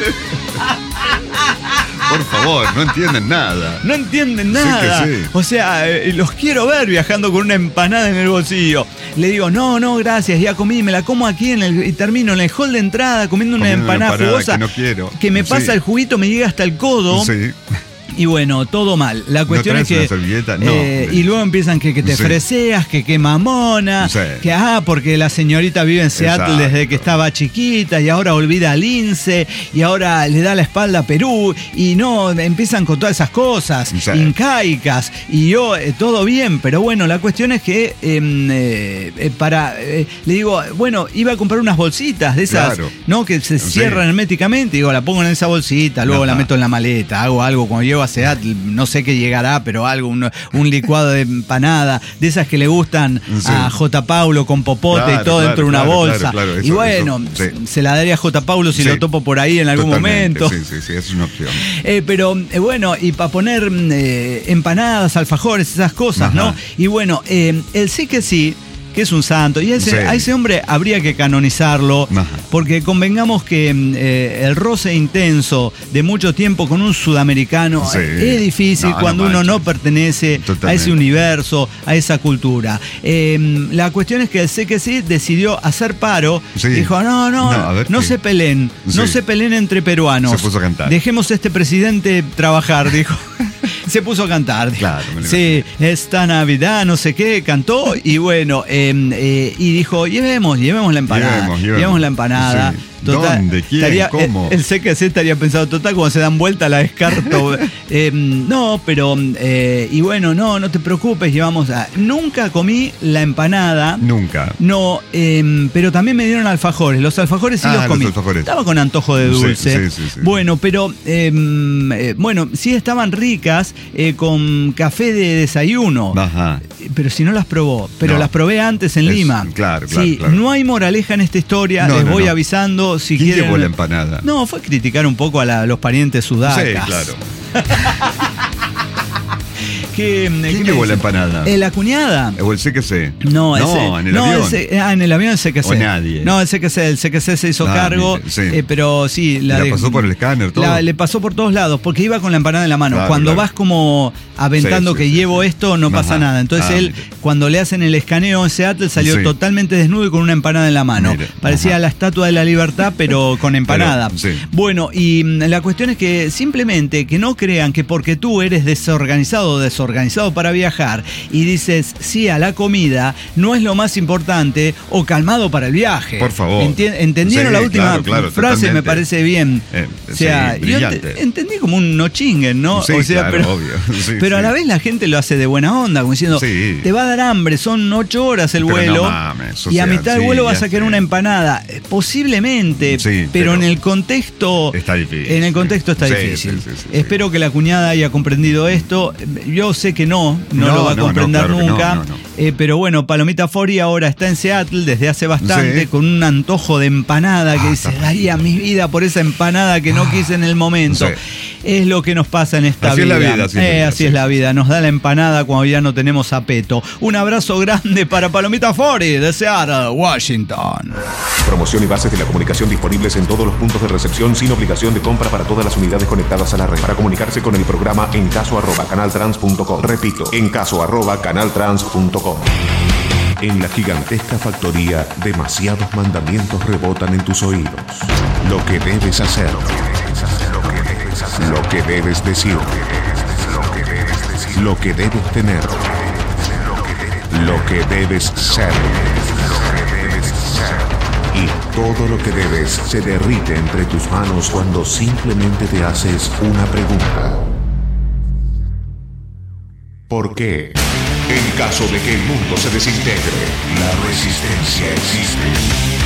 Por favor, no entienden nada. No entienden nada. Sí que sí. O sea, eh, los quiero ver viajando con una empanada en el bolsillo. Le digo, no, no, gracias, ya comí, me la como aquí en el, y termino en el hall de entrada comiendo una Comiendo empanada, una empanada jugosa. que no quiero. Que me pasa Sí. el juguito, me llega hasta el codo. Sí. Y bueno, todo mal. La cuestión ¿No es traes que. una servilleta? No. eh, y luego empiezan que, que te Sí. freseas, que qué mamona, Sí. que ah, porque la señorita vive en Seattle Exacto. desde que estaba chiquita y ahora olvida al lince y ahora le da la espalda a Perú y no, empiezan con todas esas cosas Sí. incaicas y yo, eh, todo bien, pero bueno, la cuestión es que eh, eh, para, eh, le digo, bueno, iba a comprar unas bolsitas de esas, Claro. ¿no? Que se Sí. cierran herméticamente, digo, la pongo en esa bolsita, luego Ajá. la meto en la maleta, hago algo cuando llego a Seattle, no sé qué llegará, pero algo, un, un licuado de empanada, de esas que le gustan Sí. a J. Paulo con popote Claro, y todo claro, dentro de una claro, bolsa. claro, claro, y eso, bueno, eso, sí. se la daría a J. Paulo si Sí. lo topo por ahí en algún Totalmente, momento. Sí, sí, sí, es una opción. Eh, pero eh, bueno, y para poner eh, empanadas, alfajores, esas cosas, Ajá. ¿no? Y bueno, eh, el sí que sí, que es un santo, y ese, Sí. a ese hombre habría que canonizarlo, Ajá. porque convengamos que eh, el roce intenso de mucho tiempo con un sudamericano Sí. es difícil No, cuando no uno manches. no pertenece Totalmente. a ese universo, a esa cultura. Eh, la cuestión es que el C que sí decidió hacer paro, Sí. dijo, no, no, No, a ver no qué. se peleen, no Sí. se peleen entre peruanos. Se puso a cantar. Dejemos a este presidente trabajar, dijo. Se puso a cantar. Claro, me lo Sí, esta Navidad, no sé qué, cantó y bueno, eh, eh, y dijo, llevemos, llevemos la empanada. Llevemos, llevemos. la empanada. Sí. ¿Dónde? ¿Quién? estaría- ¿Cómo? El, el C que C estaría pensado, total, cuando se dan vuelta la descarto. Eh, no, pero, eh, y bueno, no, no te preocupes, llevamos a... Nunca comí la empanada. Nunca. No, eh, pero también me dieron alfajores. Los alfajores sí Ah, los los comí. alfajores. Estaba con antojo de Sí, dulce. sí, sí, sí. Bueno, pero eh, eh, bueno, sí estaban ricas eh, con café de desayuno. Ajá. Pero si no las probó, pero No. las probé antes en Es- Lima. claro, claro, Sí, claro. no hay moraleja en esta historia, No, les no, voy no. avisando si ¿Quién quieren. llevó la empanada? No, fue criticar un poco a, la- a los parientes sudacas. Sí, claro. ¿Qué, ¿Quién llevó la empanada? Eh, ¿La cuñada? ¿O el C que sé? No, no ese, en el no, avión. ese- ah, en el avión el C Q C. O nadie. No, el C Q C, el C Q C se hizo Ah, cargo, mire, sí. eh, pero sí. ¿La de- pasó por el escáner, todo? la- le pasó por todos lados, porque iba con la empanada en la mano. Claro, Cuando claro. vas como aventando Sí, sí, que sí, llevo sí. esto, no pasa Ajá. nada. Entonces Ah, él, mire. cuando le hacen el escaneo en Seattle, salió Sí. totalmente desnudo y con una empanada en la mano. Mire, Parecía ajá. la estatua de la libertad, pero con empanada. Pero, sí. Bueno, y mm, la cuestión es que simplemente que no crean que porque tú eres desorganizado o desorganizado, organizado para viajar y dices sí a la comida, no es lo más importante, o calmado para el viaje. Por favor. Enti- ¿Entendieron Sí, la última claro, claro, frase? totalmente. Me parece bien. Eh, o sea, sí, yo brillante. ent- entendí como un no chinguen, ¿no? Sí, o sea, claro, pero, obvio. Sí, pero a sí. la vez la gente lo hace de buena onda, como diciendo, Sí. te va a dar hambre, son ocho horas el Pero vuelo, no mames, o y a sea, mitad del sí, vuelo ya vas a querer sé. una empanada. Eh, Posiblemente, Sí, pero, pero en el contexto... Está difícil. En el contexto está Sí, difícil. sí, sí, sí, sí. Espero que la cuñada haya comprendido esto. Yo sé que no, no, No, lo va a no, comprender no, claro que nunca. no, no, no. Eh, pero bueno, Palomita Fori ahora está en Seattle desde hace bastante, Sí. con un antojo de empanada que Ah, dice, está daría mi vida por esa empanada que no quise en el momento. Sí. Es lo que nos pasa en esta Así es vida. la vida, así es la Eh, vida, así sí, es la sí, vida. Nos da la empanada cuando ya no tenemos apeto. Un abrazo grande para Palomita Fori de Seattle, Washington. Promoción y bases de la comunicación disponibles en todos los puntos de recepción sin obligación de compra para todas las unidades conectadas a la red. Para comunicarse con el programa en caso arroba canaltrans punto com. Repito, en caso arroba canaltrans punto com. En la gigantesca factoría, demasiados mandamientos rebotan en tus oídos. Lo que debes hacer, lo que debes decir, lo que debes tener, lo que debes ser. Y todo lo que debes se derrite entre tus manos cuando simplemente te haces una pregunta. ¿Por qué? En caso de que el mundo se desintegre, la resistencia existe.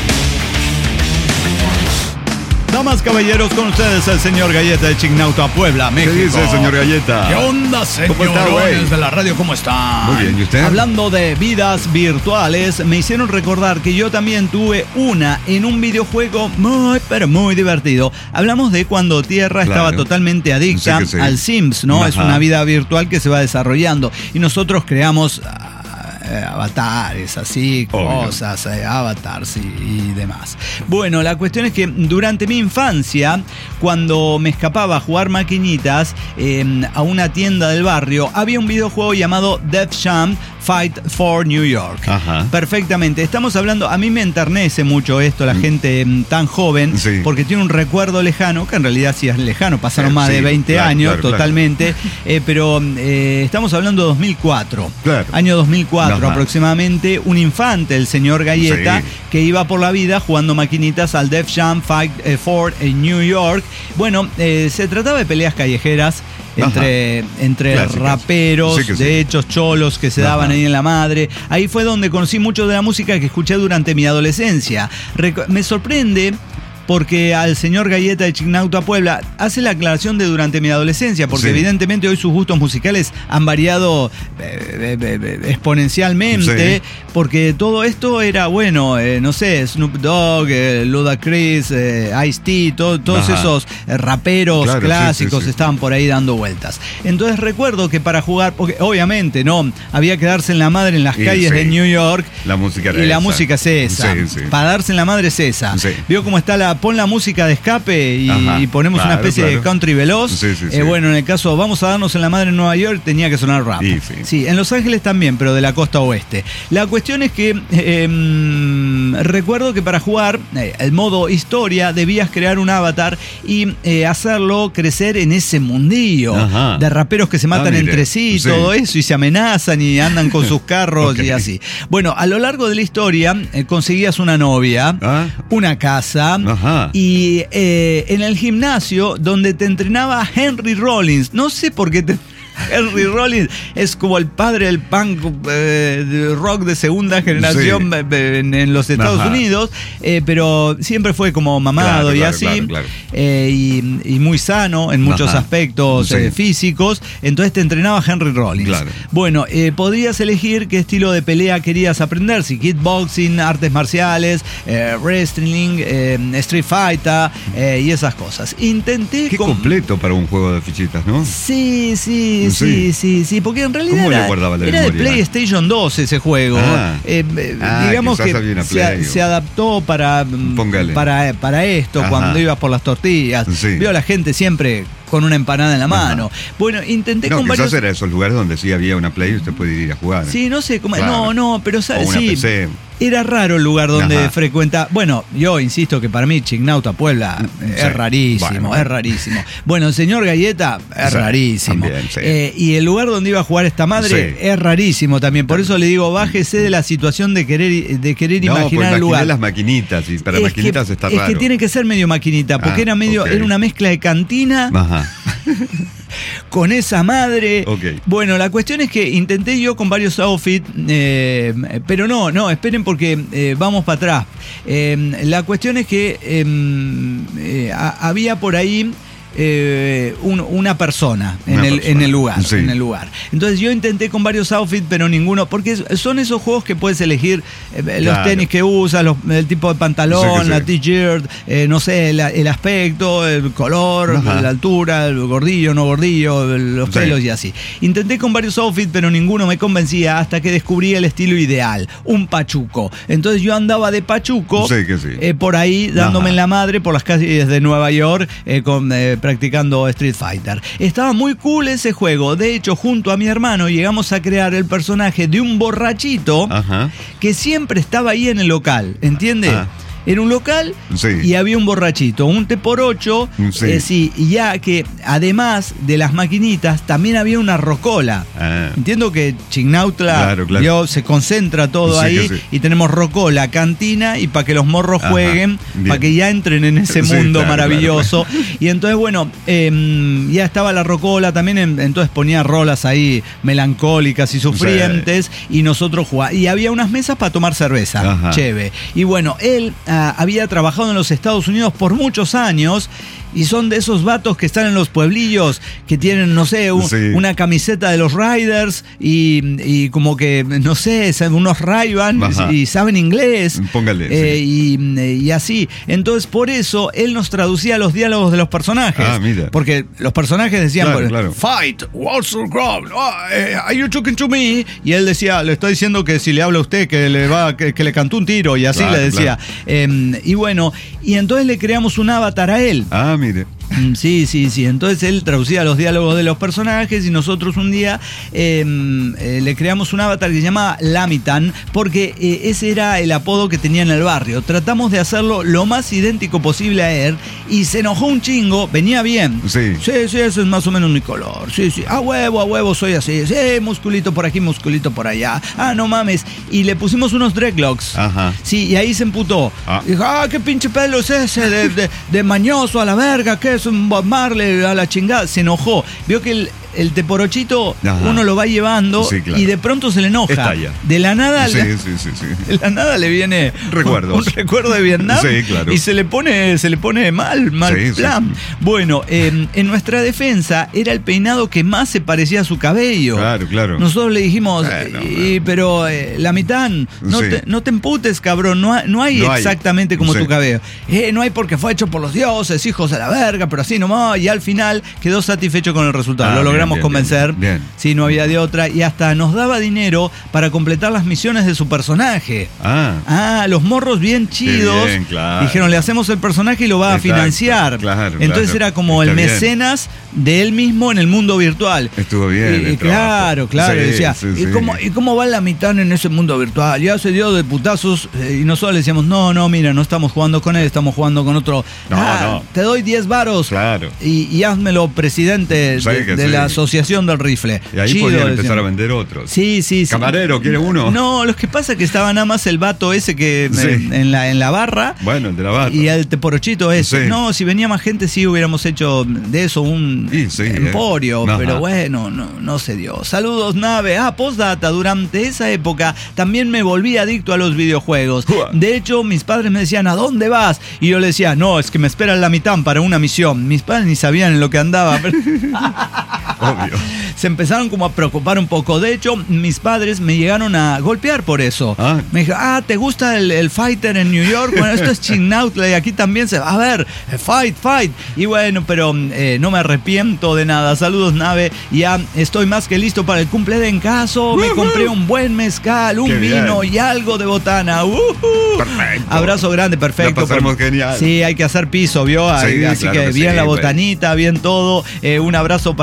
Damas, caballeros, con ustedes el señor Galleta de Chignauta, Puebla, México. ¿Qué dice, señor Galleta? ¿Qué onda, ¿Cómo está, güey? señores de la radio? ¿Cómo están? Muy bien, ¿y usted? Hablando de vidas virtuales, me hicieron recordar que yo también tuve una en un videojuego muy, pero muy divertido. Hablamos de cuando Tierra Claro. estaba totalmente adicta Sí que sí. al Sims, ¿no? Ajá. Es una vida virtual que se va desarrollando. Y nosotros creamos... Eh, avatares, así, Obvio. cosas, eh, avatars y, y demás. Bueno, la cuestión es que durante mi infancia, cuando me escapaba a jugar maquinitas eh, a una tienda del barrio, había un videojuego llamado Def Jam Fight for New York. Ajá. Perfectamente. Estamos hablando, a mí me enternece mucho esto, la gente mm, tan joven, Sí. porque tiene un recuerdo lejano, que en realidad sí es lejano, pasaron Eh, más sí, de veinte claro, años, claro, claro. totalmente, eh, pero eh, estamos hablando de dos mil cuatro. Claro. Año dos mil cuatro Ajá. aproximadamente, un infante, el señor Galleta, Sí. que iba por la vida jugando maquinitas al Def Jam Fight eh, for en New York. Bueno, eh, se trataba de peleas callejeras entre, entre Clásicas. raperos, Sí que sí. de hechos cholos que se Ajá. daban ahí en la madre. Ahí fue donde conocí mucho de la música que escuché durante mi adolescencia. Reco- me sorprende porque al señor Galleta de Chignauta, Puebla, hace la aclaración de durante mi adolescencia, porque Sí. evidentemente hoy sus gustos musicales han variado eh, eh, eh, exponencialmente, Sí. porque todo esto era, bueno, eh, no sé, Snoop Dogg, eh, Ludacris, eh, Ice-T, todo- todos Ajá. esos eh, raperos Claro, sí, clásicos sí, sí. estaban por ahí dando vueltas. Entonces recuerdo que para jugar, porque obviamente no, había que darse en la madre en las Y calles sí. de New York. La música era Y la esa. música es esa. Sí, sí. Para darse en la madre es esa. Sí. Vio cómo está la. Pon la música de escape y, Ajá, y ponemos una claro, especie de claro. country veloz. Sí, sí, Eh, sí. bueno, en el caso, vamos a darnos en la madre en Nueva York, tenía que sonar rap. Y sí. en Los Ángeles también, pero de la costa oeste. La cuestión es que eh, mm, recuerdo que para jugar eh, el modo historia debías crear un avatar y eh, hacerlo crecer en ese mundillo Ajá. de raperos que se matan Ah, mire. entre sí y Sí. todo eso y se amenazan y andan con sus carros Ok. y así. Bueno, a lo largo de la historia eh, conseguías una novia, Ah. una casa Ajá. y eh, en el gimnasio donde te entrenaba Henry Rollins. No sé por qué te... Henry Rollins es como el padre del punk eh, de rock de segunda generación Sí. eh, en, en los Estados Ajá. Unidos, eh, pero siempre fue como mamado Claro, y claro, así, claro, claro. eh, y, y muy sano en muchos Ajá. aspectos Sí. eh, físicos. Entonces te entrenaba Henry Rollins. Claro. Bueno, eh, podrías elegir qué estilo de pelea querías aprender, si kickboxing, artes marciales, eh, wrestling, eh, street fighter eh, y esas cosas. Intenté... Qué com- completo para un juego de fichitas, ¿no? Sí, sí, sí, Sí. sí, sí, porque en realidad ¿Cómo le era, guardaba la era de memoria? PlayStation dos ese juego. Ah. Eh, eh, Ah, digamos quizás que había una se, a- Play, se o- adaptó para, mm, Póngale. para, para esto, Ajá. cuando ibas por las tortillas. Sí. Vio a la gente siempre con una empanada en la mano. Bueno, intenté No, con quizás varios... era esos lugares donde sí había una Play y usted puede ir a jugar. Sí, no sé cómo... Claro. No, no, pero sa- O una sí. P C. Era raro el lugar donde Ajá. frecuenta. Bueno, yo insisto que para mí Chignautla Puebla eh, Sí. es rarísimo, Bueno. es rarísimo. Bueno, el señor Galleta es Sí, rarísimo. también, sí. Eh, y el lugar donde iba a jugar esta madre Sí. es rarísimo también. Por eso le digo, bájese de la situación de querer, de querer No, pues imaginar el lugar. las maquinitas, y para es maquinitas que, está es raro. que tiene que ser medio maquinita, porque Ah, era medio, ok. era una mezcla de cantina Ajá. con esa madre. Ok. Bueno, la cuestión es que intenté yo con varios outfits, eh, pero no, no, esperen porque eh, vamos para atrás. Eh, la cuestión es que eh, eh, a- había por ahí eh, un- una persona, en, Una el, persona, en el lugar, sí. en el lugar. Entonces yo intenté con varios outfits, pero ninguno, porque son esos juegos que puedes elegir eh, los Claro. tenis que usas, los- el tipo de pantalón, Sí, que sí. la t-shirt, eh, no sé, la- el aspecto, el color, Ajá. la altura, el gordillo, no gordillo, el- los Sí. pelos y así. Intenté con varios outfits, pero ninguno me convencía hasta que descubrí el estilo ideal, un pachuco. Entonces yo andaba de pachuco Sí, que sí. eh, por ahí dándome Ajá. en la madre por las calles de Nueva York eh, con, eh, practicando Street Fighter. Estaba muy cool ese juego. De hecho, junto a mi hermano llegamos a crear el personaje de un borrachito Ajá. que siempre estaba ahí en el local, ¿entiendes? Ah. Era un local Sí. y había un borrachito, un T por ocho, Sí. eh, sí, y ya que además de las maquinitas también había una rocola. Ah. Entiendo que Chignautla Claro, claro. yo, se concentra todo Sí, ahí que sí. y tenemos rocola, cantina y para que los morros Ajá, jueguen, bien. para que ya entren en ese Sí, mundo claro, maravilloso. Y entonces, bueno, em, ya estaba la rocola, también em, entonces ponía rolas ahí melancólicas y sufrientes y nosotros jugábamos. Y había unas mesas para tomar cerveza, Ajá. chévere. Y bueno, él ah, había trabajado en los Estados Unidos por muchos años y son de esos vatos que están en los pueblillos que tienen, no sé, un- Sí. una camiseta de los Riders y, y como que, no sé, saben, unos Ray-Ban Ajá. y saben inglés. Póngale, Eh, sí. y, y así. Entonces, por eso, él nos traducía los diálogos de los personajes. Ah, mira. Porque los personajes decían, Claro, por- claro. fight, what's your problem? Oh, eh, are you talking to me? Y él decía, le estoy diciendo que si le habla a usted, que le va, que, que le cantó un tiro, y así Claro, le decía. claro. Eh, y bueno, y entonces le creamos un avatar a él. Ah, mire. Mm, Sí, sí, sí. Entonces él traducía los diálogos de los personajes y nosotros un día eh, eh, le creamos un avatar que se llamaba Lamitan porque eh, ese era el apodo que tenía en el barrio. Tratamos de hacerlo lo más idéntico posible a él y se enojó un chingo, venía bien. Sí. Sí, sí, eso es más o menos mi color. Sí, sí. A huevo, a huevo soy así. Sí, musculito por aquí, musculito por allá. Ah, no mames. Y le pusimos unos dreadlocks. Ajá. Sí, y ahí se emputó. Ah. Dijo, ah, qué pinche pelo es ese de, de, de mañoso a la verga, que es un Bob Marley a la chingada. Se enojó. Vio que el, el teporochito Ajá. uno lo va llevando Sí, claro. y de pronto se le enoja. Estalla. De la nada Sí, le- sí, sí, sí. de la nada le viene Recuerdos. un, un recuerdo de Vietnam Sí, claro. y se le pone se le pone mal, mal Sí, sí, plan. sí. Bueno, eh, en nuestra defensa era el peinado que más se parecía a su cabello. Claro, claro. Nosotros le dijimos, Bueno, "Y, pero eh, la mitad, no, Sí. te, no te emputes, cabrón, no, ha- no hay No hay. exactamente como Sí. tu cabello. Eh, no hay porque fue hecho por los dioses, hijos de la verga, pero así nomás. Y al final quedó satisfecho con el resultado. Ah, Lo bien, logramos bien, convencer. bien, bien. Sí, no había de otra. Y hasta nos daba dinero para completar las misiones de su personaje. Ah. Ah, los morros bien chidos. bien, claro. Dijeron, le hacemos el personaje y lo va a Exacto, financiar. claro, Entonces claro. era como Está el bien. mecenas de él mismo en el mundo virtual. Estuvo bien Y- y el trabajo. claro, claro. Sí, decía, sí, ¿y, sí. cómo, ¿y cómo va la mitad en ese mundo virtual? Ya se dio de putazos eh, y nosotros le decíamos, no, no, mira, no estamos jugando con él, estamos jugando con otro. No, Ah, no. Te doy diez varos. Claro. Y, y házmelo presidente Sí, de, que de sí. la Asociación del Rifle. Y ahí Chido, podían decíamos. empezar a vender otros. Sí, sí, sí. Camarero, ¿quiere uno? No, lo que pasa es que estaba nada más el vato ese que Sí. en, en la, en la barra. Bueno, el de la bata. Y el teporochito ese. Sí. No, si venía más gente, sí hubiéramos hecho de eso un Y sí, emporio. eh. Ajá. Pero bueno, no, no se dio. Saludos, nave. Ah, postdata. Durante esa época también me volví adicto a los videojuegos. Uah. De hecho, mis padres me decían, ¿a dónde vas? Y yo le decía, no, es que me espera en la mitad para una misión. Mis padres ni sabían en lo que andaba. Pero Obvio. se empezaron como a preocupar un poco. De hecho, mis padres me llegaron a golpear por eso. Ah. Me dijo, ah, ¿te gusta el, el fighter en New York? Bueno, esto es Chignautla y aquí también se va a ver, eh, fight, fight. Y bueno, pero eh, no me arrepiento de nada. Saludos, nave. Ya estoy más que listo para el cumple de Encaso. Me compré un buen mezcal, un Qué vino bien. y algo de botana. ¡Ujú! Perfecto. Abrazo grande, perfecto. La pasamos genial. Sí, hay que hacer piso, ¿vio? Sí, Así claro que que bien sí, la güey. botanita, bien todo. Eh, un abrazo para el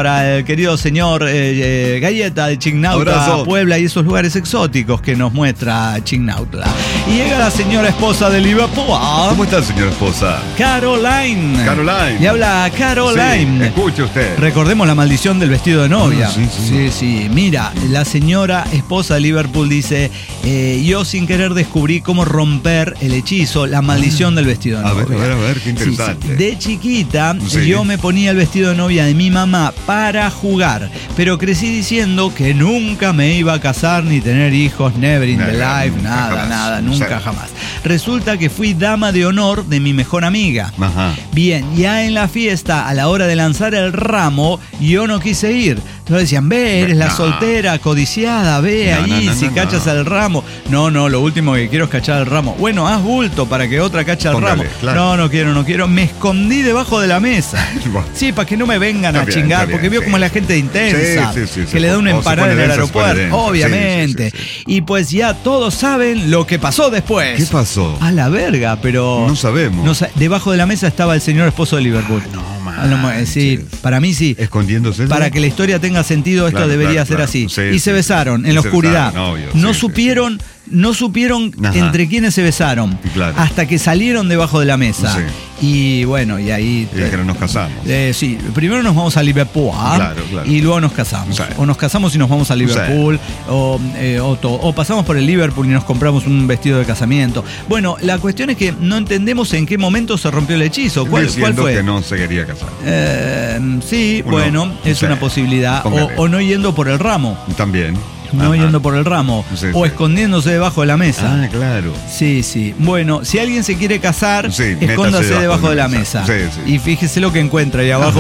querido señor eh, eh, Galleta de Chignautla, Abrazo. Puebla y esos lugares exóticos que nos muestra Chignautla. Y llega la señora esposa de Liverpool, ¿Cómo está, señora esposa? Caroline. Caroline. Y habla Caroline. Sí, escuche usted. Recordemos la maldición del vestido de novia. Ah, sí, sí. sí, sí. Mira, la señora esposa de Liverpool dice, eh, yo sin querer descubrí cómo romper el hechizo, la maldición del vestido de A novia. ver, a ver, a ver, qué interesante. Sí, sí. De chiquita, Sí. yo me ponía el vestido de novia de mi mamá para jugar, pero crecí diciendo que nunca me iba a casar ni tener hijos, never in the Nada, life, nunca, nada, jamás. nada, O nunca sea. jamás. Resulta que fui dama de honor de mi mejor amiga. Ajá. Bien, ya en la fiesta, a la hora de lanzar el ramo, yo no quise ir. Entonces decían, ve, eres la No. soltera, codiciada, ve No, ahí no, no, si no, cachas no. el ramo. No, no, lo último que quiero es cachar el ramo. Bueno, haz bulto para que otra cache el Póngale, ramo. claro. No, no quiero, no quiero. Me escondí debajo de la mesa. Bueno. Sí, para que no me vengan Está a bien, chingar, está bien, porque vio sí. como la gente intensa, Sí, sí, sí, que sí, le da una o se empanada pone en el densa, se pone aeropuerto, densa. obviamente. Sí, sí, sí, Y pues ya todos saben lo que pasó después. ¿Qué pasó? A la verga, pero... No sabemos. no sa- debajo de la mesa estaba el señor esposo de Liverpool. no A lo mo- sí, manches. para mí sí. Escondiéndose. Para que la historia tenga sentido, esto Claro, debería claro, ser claro. así. Sí, y sí, se sí. besaron en Y la se oscuridad. besaron, obvio, no sí, sí, supieron, no supieron Ajá. entre quiénes se besaron. Claro. Hasta que salieron debajo de la mesa. Sí. Y bueno, y ahí. Y dijeron, nos casamos. Eh, sí, primero nos vamos a Liverpool, ¿ah? Claro, claro. Y luego nos casamos. Sí. O nos casamos y nos vamos a Liverpool, o, eh, o, to- o pasamos por el Liverpool y nos compramos un vestido de casamiento. Bueno, la cuestión es que no entendemos en qué momento se rompió el hechizo. ¿Cuál, Diciendo cuál fue? que no se quería casar. Eh, sí, Uno, bueno, es sí. una posibilidad. O, Póngale. o no yendo por el ramo. También. No Ajá. yendo por el ramo. Sí, o sí. escondiéndose debajo de la mesa. Ah, claro. Sí, sí. Bueno, si alguien se quiere casar, Sí, escóndase métase debajo de la mesa. Sí, sí. Y fíjese lo que encuentra ahí abajo.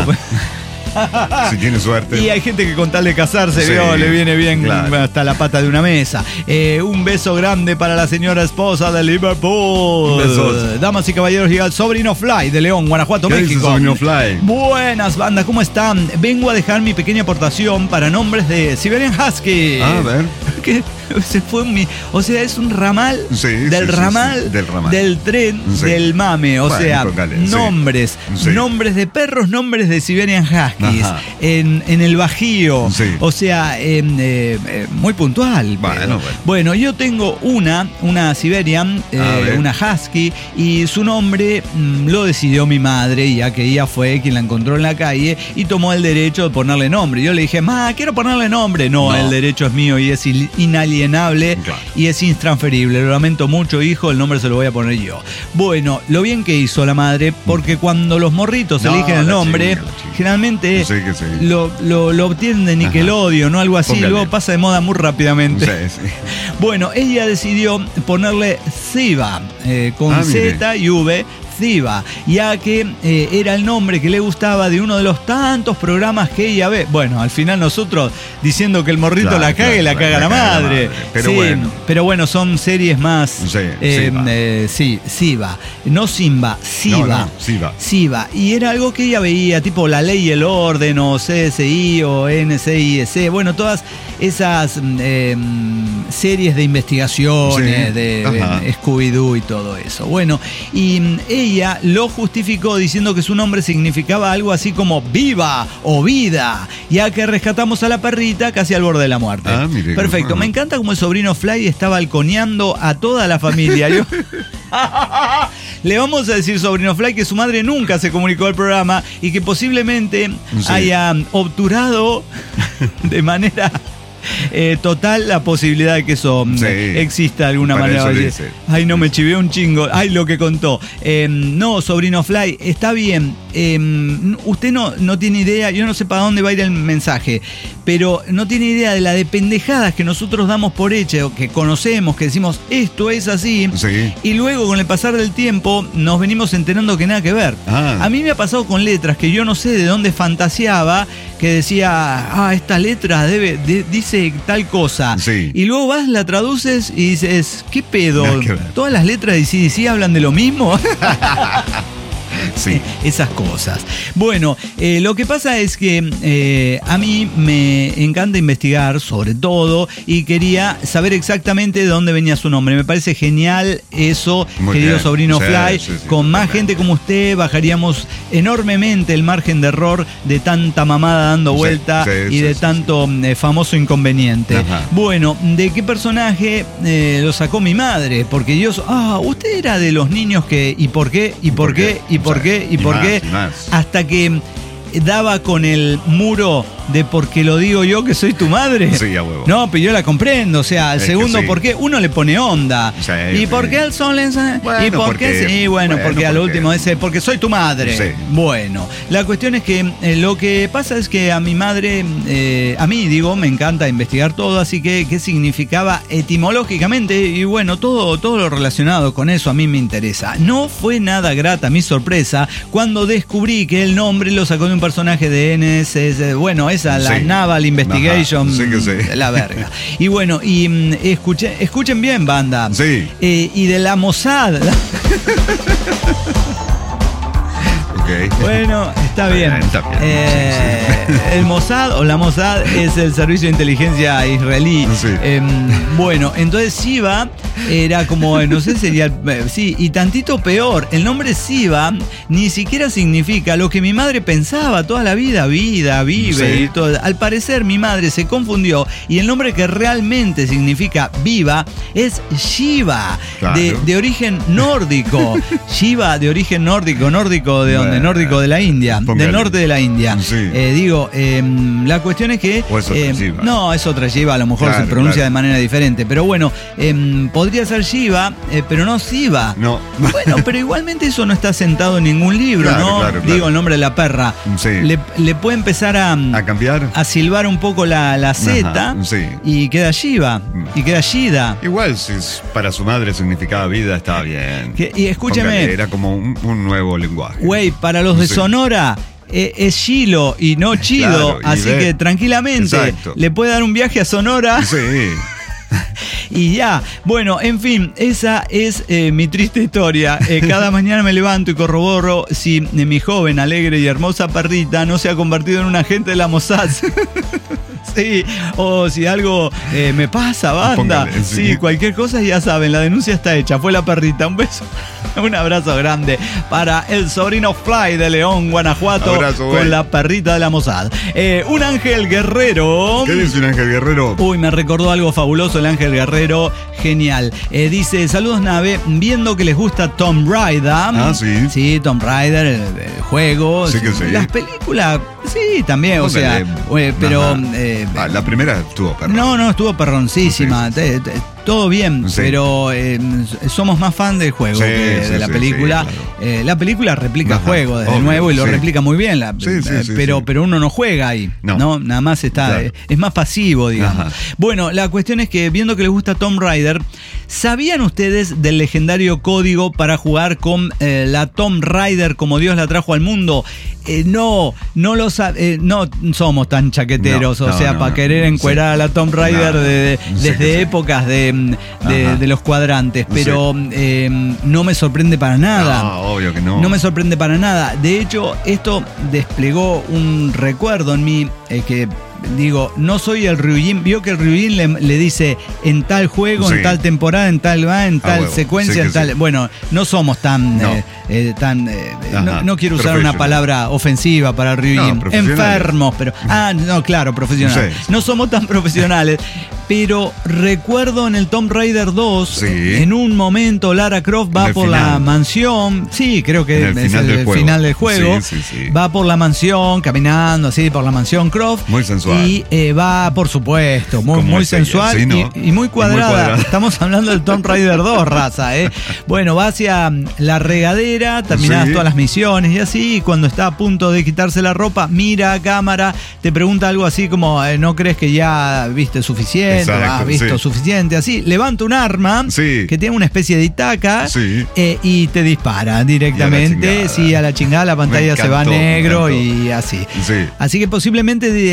Si tiene suerte. Y hay gente que con tal de casarse, Sí, vio, le viene bien claro. hasta la pata de una mesa. Eh, un beso grande para la señora esposa de Liverpool. Besos. Damas y caballeros, llega el sobrino Fly de León, Guanajuato, ¿Qué dice México. Sobrino Fly? Buenas bandas, ¿cómo están? Vengo a dejar mi pequeña aportación para nombres de Siberian Husky. A ver. Que se fue mi, o sea, es un ramal Sí, del sí, sí, ramal, sí, del ramal. del tren Sí. del mame, o Bueno, sea, póngale, sí. nombres, Sí. nombres de perros, nombres de Siberian Huskies Ajá. en, en el Bajío, Sí. o sea, en, eh, eh, muy puntual. Bueno, pero- bueno. Bueno, yo tengo una, una Siberian, eh, A ver. una Husky, y su nombre mm, lo decidió mi madre, ya que ella fue quien la encontró en la calle y tomó el derecho de ponerle nombre. Yo le dije, ma, quiero ponerle nombre. No, No. el derecho es mío y es il- inalienable Claro. y es intransferible. Lo lamento mucho, hijo, el nombre se lo voy a poner yo. Bueno, lo bien que hizo la madre, porque cuando los morritos No, eligen el la nombre, chinga, la chinga. generalmente Sí, que sí. lo, lo, lo obtienen de Nickelodeon o algo así, Póngale. luego pasa de moda muy rápidamente. Sí, sí. Bueno, ella decidió ponerle Ziva, eh, con Ah, mire. Z y V, Ziva, ya que eh, era el nombre que le gustaba de uno de los tantos programas que ella ve. Bueno, al final nosotros diciendo que el morrito Claro, la caga y la claro, caga la, la caga la madre. madre. Pero Sí, bueno. pero bueno, son series más. Sí, eh, Ziva. eh, sí, Ziva. No Simba, Ziva. No, no, Ziva. Ziva. Y era algo que ella veía, tipo La Ley y el Orden, o C S I, o N C I S. Bueno, todas esas mm, eh, mm, series de investigaciones, Sí, de, ajá. de Scooby-Doo y todo eso. Bueno, y mm, ella lo justificó diciendo que su nombre significaba algo así como viva o vida, ya que rescatamos a la perrita casi al borde de la muerte. Ah, mire, Perfecto. ajá. Me encanta como el sobrino Fly está balconeando a toda la familia. Yo- Le vamos a decir, sobrino Fly, que su madre nunca se comunicó al programa y que posiblemente Sí. haya obturado de manera eh, total la posibilidad de que eso mm, Sí. exista de alguna Para manera. eso le Oye, dice. ay, no, me chivé un chingo. Ay, lo que contó. Eh, no, sobrino Fly, está bien. Eh, usted no, no tiene idea, yo no sé para dónde va a ir el mensaje, pero no tiene idea de la de pendejadas que nosotros damos por hecho, que conocemos, que decimos, esto es así. Sí. Y luego, con el pasar del tiempo, nos venimos enterando que nada que ver. Ah. A mí me ha pasado con letras que yo no sé de dónde fantaseaba, que decía, ah, esta letra debe, de- dice tal cosa. Sí. Y luego vas, la traduces y dices, ¿qué pedo? Nada que ver. ¿Todas las letras de C D C hablan de lo mismo? Sí. Eh, esas cosas. Bueno, eh, lo que pasa es que eh, a mí me encanta investigar sobre todo y quería saber exactamente de dónde venía su nombre. Me parece genial eso, Muy querido bien. sobrino Sí, Fly. sí, sí, Con más totalmente. gente como usted bajaríamos enormemente el margen de error de tanta mamada dando Sí, vuelta sí, y sí, de sí, tanto eh, famoso inconveniente. Ajá. Bueno, ¿de qué personaje eh, lo sacó mi madre? Porque yo, ah, usted era de los niños que, ¿y por qué? ¿Y por qué? ¿Y por qué? ¿Y por más, qué? y más. Hasta que daba con el muro de porque lo digo yo que soy tu madre. Sí, a huevo. No, pero yo la comprendo. O sea, el Es que segundo, sí. ¿por qué? Uno le pone onda. Sí, ¿Y sí. por qué el sol es? Bueno, ¿Y por porque- qué? Sí, bueno, bueno, porque al porque- último ese, porque soy tu madre. Sí. Bueno, la cuestión es que eh, lo que pasa es que a mi madre, eh, a mí digo, me encanta investigar todo, así que qué significaba etimológicamente y bueno, todo, todo lo relacionado con eso a mí me interesa. No fue nada grata mi sorpresa cuando descubrí que el nombre lo sacó de un personaje de N S S, bueno, esa, la Sí. Naval Investigation, Ajá, sí que sí. la verga. Y bueno, y mm, escuché, escuchen bien, banda. Sí. Eh, y de la Mossad. Ok. Bueno, está bien. Está bien, Eh, el Mossad o la Mossad es el servicio de inteligencia israelí. Sí. Eh, bueno, entonces Shiva era como, no sé, sería, eh, sí, y tantito peor. El nombre Shiva ni siquiera significa lo que mi madre pensaba toda la vida, vida, vive Sí. y todo. Al parecer mi madre se confundió y el nombre que realmente significa viva es Shiva, Claro. de, de origen nórdico. Shiva de origen nórdico, nórdico de donde, Bueno, nórdico de la India, póngale. del norte de la India. Sí. Eh, digo, eh, la cuestión es que O es otra eh, Shiva. no, es otra Shiva, a lo mejor Claro, se pronuncia claro. de manera diferente, pero bueno, eh, podría ser Shiva, eh, pero no Shiva. No. Bueno, pero igualmente eso no está sentado en ningún libro, Claro, ¿no? claro, claro. Digo el nombre de la perra. Sí. Le, le puede empezar a, ¿A cambiar? a silbar un poco la, la Z Ajá, sí. y queda Shiva, y queda Shida. Igual, si es- para su madre significaba vida, estaba bien. Que- y escúcheme. Póngale, era como un, un nuevo lenguaje. Güey, para los de Sí. Sonora eh, es Chilo y no Chido, Claro, y así ve- que tranquilamente Exacto. le puede dar un viaje a Sonora Sí. y ya. Bueno, en fin, esa es eh, mi triste historia. Eh, cada mañana me levanto y corroboro si eh, mi joven, alegre y hermosa perrita no se ha convertido en un agente de la Mossad. Sí, o si algo eh, me pasa, banda. Póngale, Sí, sí. cualquier cosa ya saben, la denuncia está hecha. Fue la perrita. Un beso, un abrazo grande para el sobrino Fly de León, Guanajuato, Abrazo, con güey. la perrita de la Mossad. Eh, un ángel guerrero. ¿Qué dice un ángel guerrero? Uy, me recordó algo fabuloso el Ángel Guerrero, genial. Eh, dice, saludos nave, viendo que les gusta Tomb Raider. Ah, sí. Sí, Tomb Raider, el, el juego. Sí que sí. Las películas, sí, también, o sea, Póngale. eh, pero... Ajá. eh, Ah, la primera estuvo perro. no, no, estuvo perroncísima. Sí, te- te- todo bien, Sí. pero eh, somos más fan del juego Sí, que sí, de la sí, película. sí, claro. Eh, la película replica el Ajá, juego desde obvio, nuevo y lo sí. replica muy bien. La, Sí, sí, eh, sí, pero, sí. pero uno no juega ahí. No, No. nada más está. Claro. eh, es más pasivo, digamos. Ajá. Bueno, la cuestión es que viendo que les gusta Tomb Raider, ¿sabían ustedes del legendario código para jugar con eh, la Tomb Raider como Dios la trajo al mundo? Eh, no, no lo sa- eh, no somos tan chaqueteros, No, o no, sea, no, para no. querer encuerar Sí. a la Tomb Raider No, de- no, sí desde que sí. épocas de, de- Ajá. de los cuadrantes, pero eh, no me sorprende para nada. No, obvio que no. No me sorprende para nada. De hecho, esto desplegó un recuerdo en mí eh, que digo, no soy el Ryujin. Vio que el Ryujin le, le dice en tal juego, Sí. en tal temporada, en tal va, en Ah, tal huevo. secuencia, Sí que en tal. sí. Bueno, no somos tan. No. eh, eh, tan eh, Ajá. no, no quiero usar una Professional. palabra ofensiva para el Ryujin. No, profesionales. Enfermos, pero. Ah, no, claro, profesionales. Sí, sí. No somos tan profesionales. Pero recuerdo en el Tomb Raider dos, Sí. en un momento Lara Croft va En el por la final. mansión. Sí, creo que En el es final el del juego. final del juego. Sí, sí, sí. Va por la mansión, caminando así por la mansión Croft. Muy sensual. Y eh, va, por supuesto, muy, Como muy es ella, sensual sí, y- ¿no? y, muy Y muy cuadrada. cuadrada. Estamos hablando del Tomb Raider dos, raza, ¿eh? Bueno, va hacia la regadera, terminadas Sí. todas las misiones y así. Y cuando está a punto de quitarse la ropa, mira a cámara, te pregunta algo así como: eh, ¿no crees que ya viste suficiente? Exacto, ¿Has visto sí. suficiente? Así, levanta un arma Sí. que tiene una especie de itaca Sí. eh, y te dispara directamente. chingada. Sí, a la chingada la pantalla Me se va encantó, me negro encantó. y así. Sí. Así que posiblemente de ahí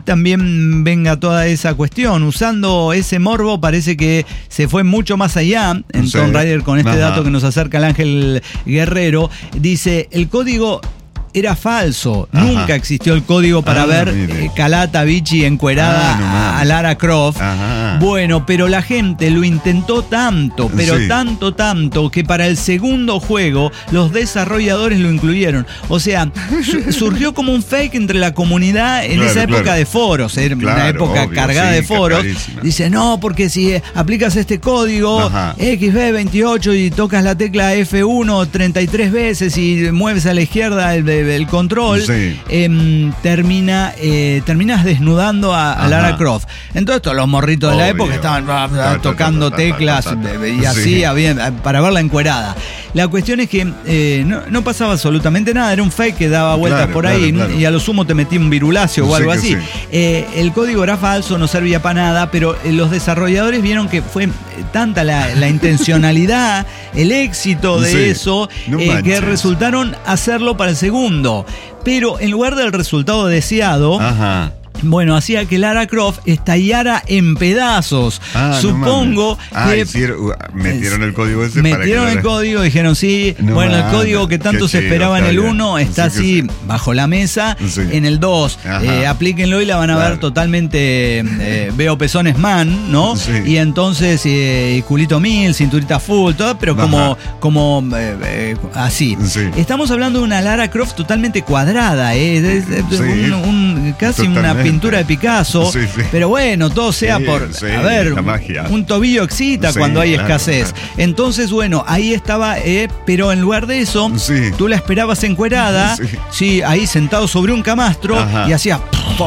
también venga toda esa cuestión. Usando ese morbo parece que se fue mucho más allá en Sí. Tomb Raider con este Ajá. dato que nos acerca el Ángel Guerrero. Dice, el código era falso. Ajá. Nunca existió el código para Ah, ver mire. eh, Kalata Bichi encuerada Ah, no a, mames. a Lara Croft. Ajá. Bueno, pero la gente lo intentó tanto, pero Sí. tanto, tanto, que para el segundo juego los desarrolladores lo incluyeron. O sea, su- surgió como un fake entre la comunidad en Claro, esa época claro. de foros. Era una Claro, época obvio, cargada sí, de foros. cargadísima. Dice, no, porque si eh, aplicas este código Ajá. X B veintiocho y tocas la tecla F uno treinta y tres veces y mueves a la izquierda el, el control, Sí. em, termina, eh, terminas desnudando a, a Ajá. Lara Croft. Entonces todos los morritos de la Obvio. época estaban ah, Ta, ta, tocando ta, ta, ta, teclas ta, ta, ta. y así Sí. había, para verla encuerada. La cuestión es que eh, no, no pasaba absolutamente nada, era un fake que daba vueltas Claro, por claro, ahí claro. y a lo sumo te metía un virulacio o Sí algo que así. sí. Eh, el código era falso, no servía para nada, pero eh, los desarrolladores vieron que fue eh, tanta la, la intencionalidad, el éxito de Sí. eso, No eh, que manches. resultaron hacerlo para el segundo. Pero en lugar del resultado deseado, Ajá. bueno, hacía que Lara Croft estallara en pedazos. Ah, no Supongo mames. Ah, que hicieron- uh, metieron el código ese para que metieron el Lara- código, dijeron sí, No bueno, el mames, código que tanto qué se chido, esperaba en está el bien. uno está Sí que así sí. bajo la mesa. Sí. En el dos, Ajá. eh, aplíquenlo y la van a Claro. ver totalmente eh, veo pezones man, ¿no? Sí. Y entonces eh, culito mil, cinturita full, todo, pero como, Ajá. como eh, eh, así. Sí. Estamos hablando de una Lara Croft totalmente cuadrada, eh, es- es Sí. un- un- casi una Totalmente. pintura de Picasso. Sí, sí. Pero bueno, todo sea Sí, por, sí, a ver, la magia. un tobillo excita Sí, cuando hay claro, escasez. claro. Entonces, bueno, ahí estaba, eh, pero en lugar de eso, Sí. tú la esperabas encuerada, sí. Sí. ahí sentado sobre un camastro Ajá. y hacía...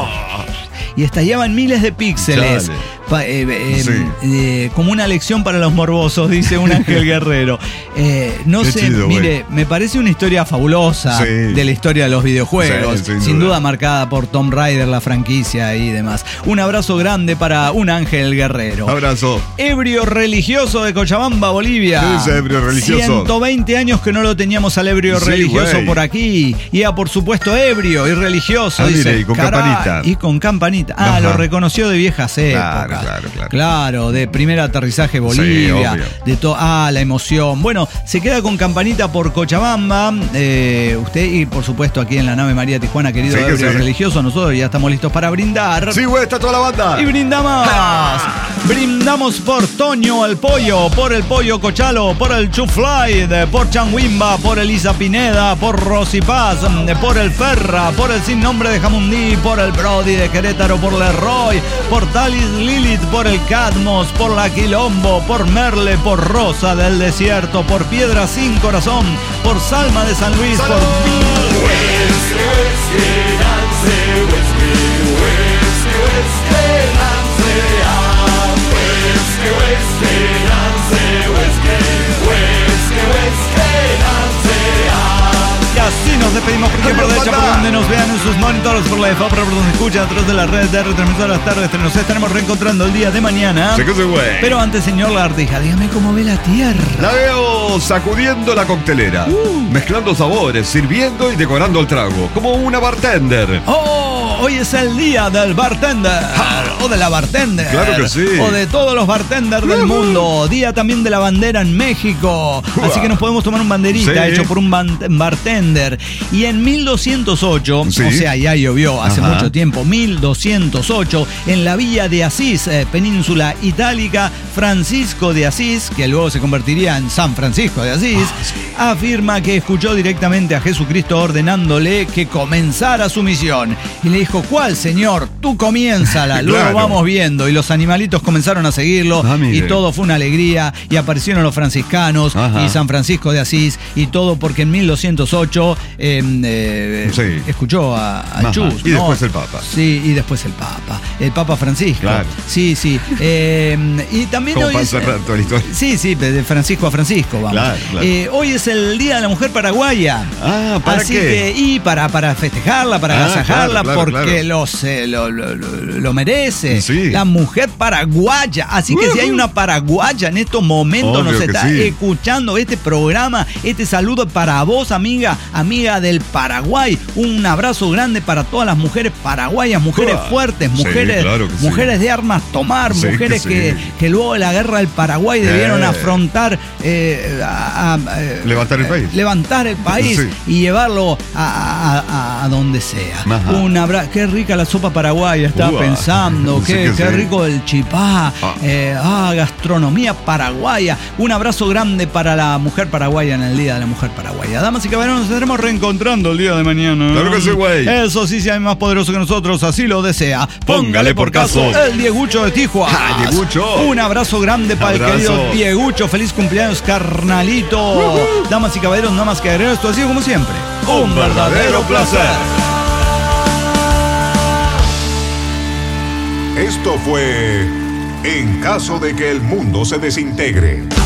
Y estallaban miles de píxeles. Chale. Pa- eh, eh, Sí. eh, como una lección para los morbosos, dice un Ángel Guerrero. Eh, no Qué sé, chido, mire, me parece una historia fabulosa Sí. de la historia de los videojuegos. Sí, sin sin duda. duda marcada por Tomb Raider, la franquicia y demás. Un abrazo grande para un Ángel Guerrero. Abrazo. Ebrio religioso de Cochabamba, Bolivia. ¿Qué dice ebrio religioso? ciento veinte años que no lo teníamos al ebrio Sí, religioso güey. por aquí. Y ya, por supuesto, ebrio y religioso. Ah, dice, mire, y con "Caray". campanita. Y con campanita. Ah, Ajá. lo reconoció de viejas épocas. Claro, claro, claro. Claro, de primer aterrizaje Bolivia. obvio. de to Ah, la emoción. Bueno, se queda con campanita por Cochabamba. Eh, usted y, por supuesto, aquí en la nave María Tijuana, querido Sí que ebrio sí. religioso. Nosotros ya estamos listos para brindar. Sí, güey, está toda la banda. Y brindamos. Brindamos por Toño el Pollo, por el Pollo Cochalo, por el Chufly, de- por Changuimba, por Elisa Pineda, por Rosy Paz, de- por el Ferra, por el Sin Nombre de Jamundí, por el Brody de Querétaro, por Leroy, por Talis Lilith, por el Cadmos, por la Quilombo, por Merle, por Rosa del Desierto, por Piedra Sin Corazón, por Salma de San Luis, por... Y así nos despedimos porque por derecha, por donde nos vean en sus monitores, por la de Fabra, por donde escuchan a través de las redes de retransmisor de las tardes. Nos estaremos reencontrando el día de mañana. Sí que sí, güey. Pero antes, señor Lagartija, dígame cómo ve la tierra. La veo sacudiendo la coctelera, Uh. mezclando sabores, sirviendo y decorando el trago, como una bartender. ¡Oh! Hoy es el día del bartender. O de la bartender. Claro que sí. O de todos los bartenders del mundo. Día también de la bandera en México. Así que nos podemos tomar un banderita Sí. hecho por un ban- bartender. Y en mil doscientos ocho, Sí. o sea, ya llovió hace Ajá. mucho tiempo, mil doscientos ocho, en la villa de Asís, eh, península itálica, Francisco de Asís, que luego se convertiría en San Francisco de Asís, afirma que escuchó directamente a Jesucristo ordenándole que comenzara su misión. Y le dijo, ¿cuál, señor? Tú comiénzala, luego Claro. vamos viendo. Y los animalitos comenzaron a seguirlo Ah, mire. y todo fue una alegría. Y aparecieron los franciscanos Ajá. y San Francisco de Asís y todo porque en mil doscientos ocho eh, eh, Sí. escuchó a, a Ajá. Chus. Y ¿no? después el Papa. Sí, y después el Papa. El Papa Francisco. Claro. Sí, sí. Eh, y también Como hoy para es- cerrar toda la historia. Sí, sí, de Francisco a Francisco, vamos. Claro, claro. Eh, hoy es el Día de la Mujer Paraguaya. Ah, ¿para Así qué? que, y para, para festejarla, para Ah, agasajarla, claro, claro, porque porque los, eh, lo, lo, lo, lo merece. Sí. La mujer paraguaya. Así que uh-huh. si hay una paraguaya en estos momentos, obvio nos está sí. escuchando este programa, este saludo para vos, amiga, amiga del Paraguay. Un abrazo grande para todas las mujeres paraguayas, mujeres uh, fuertes, mujeres, sí, claro mujeres sí. de armas tomar, sí, mujeres que, que, sí. que luego de la guerra del Paraguay debieron eh. afrontar, eh, a, a, a, levantar el país. Levantar el país sí. y llevarlo a, a, a donde sea. Ajá. Un abrazo. Qué rica la sopa paraguaya, estaba Uah. pensando. Sí qué, qué sí. rico el chipá. Ah. Eh, ah, gastronomía paraguaya. Un abrazo grande para la mujer paraguaya en el Día de la Mujer Paraguaya. Damas y caballeros, nos estaremos reencontrando el día de mañana. Claro que sí, güey. Eso sí, si hay más poderoso que nosotros, así lo desea. Póngale, Póngale por caso el Diegucho de Tijuana. Ah, Diegucho. Un abrazo grande para abrazo. el querido Diegucho. Feliz cumpleaños, carnalito. Uh-huh. Damas y caballeros, no más que agregar, esto ha sido como siempre un, un verdadero placer. Esto fue En caso de que el mundo se desintegre.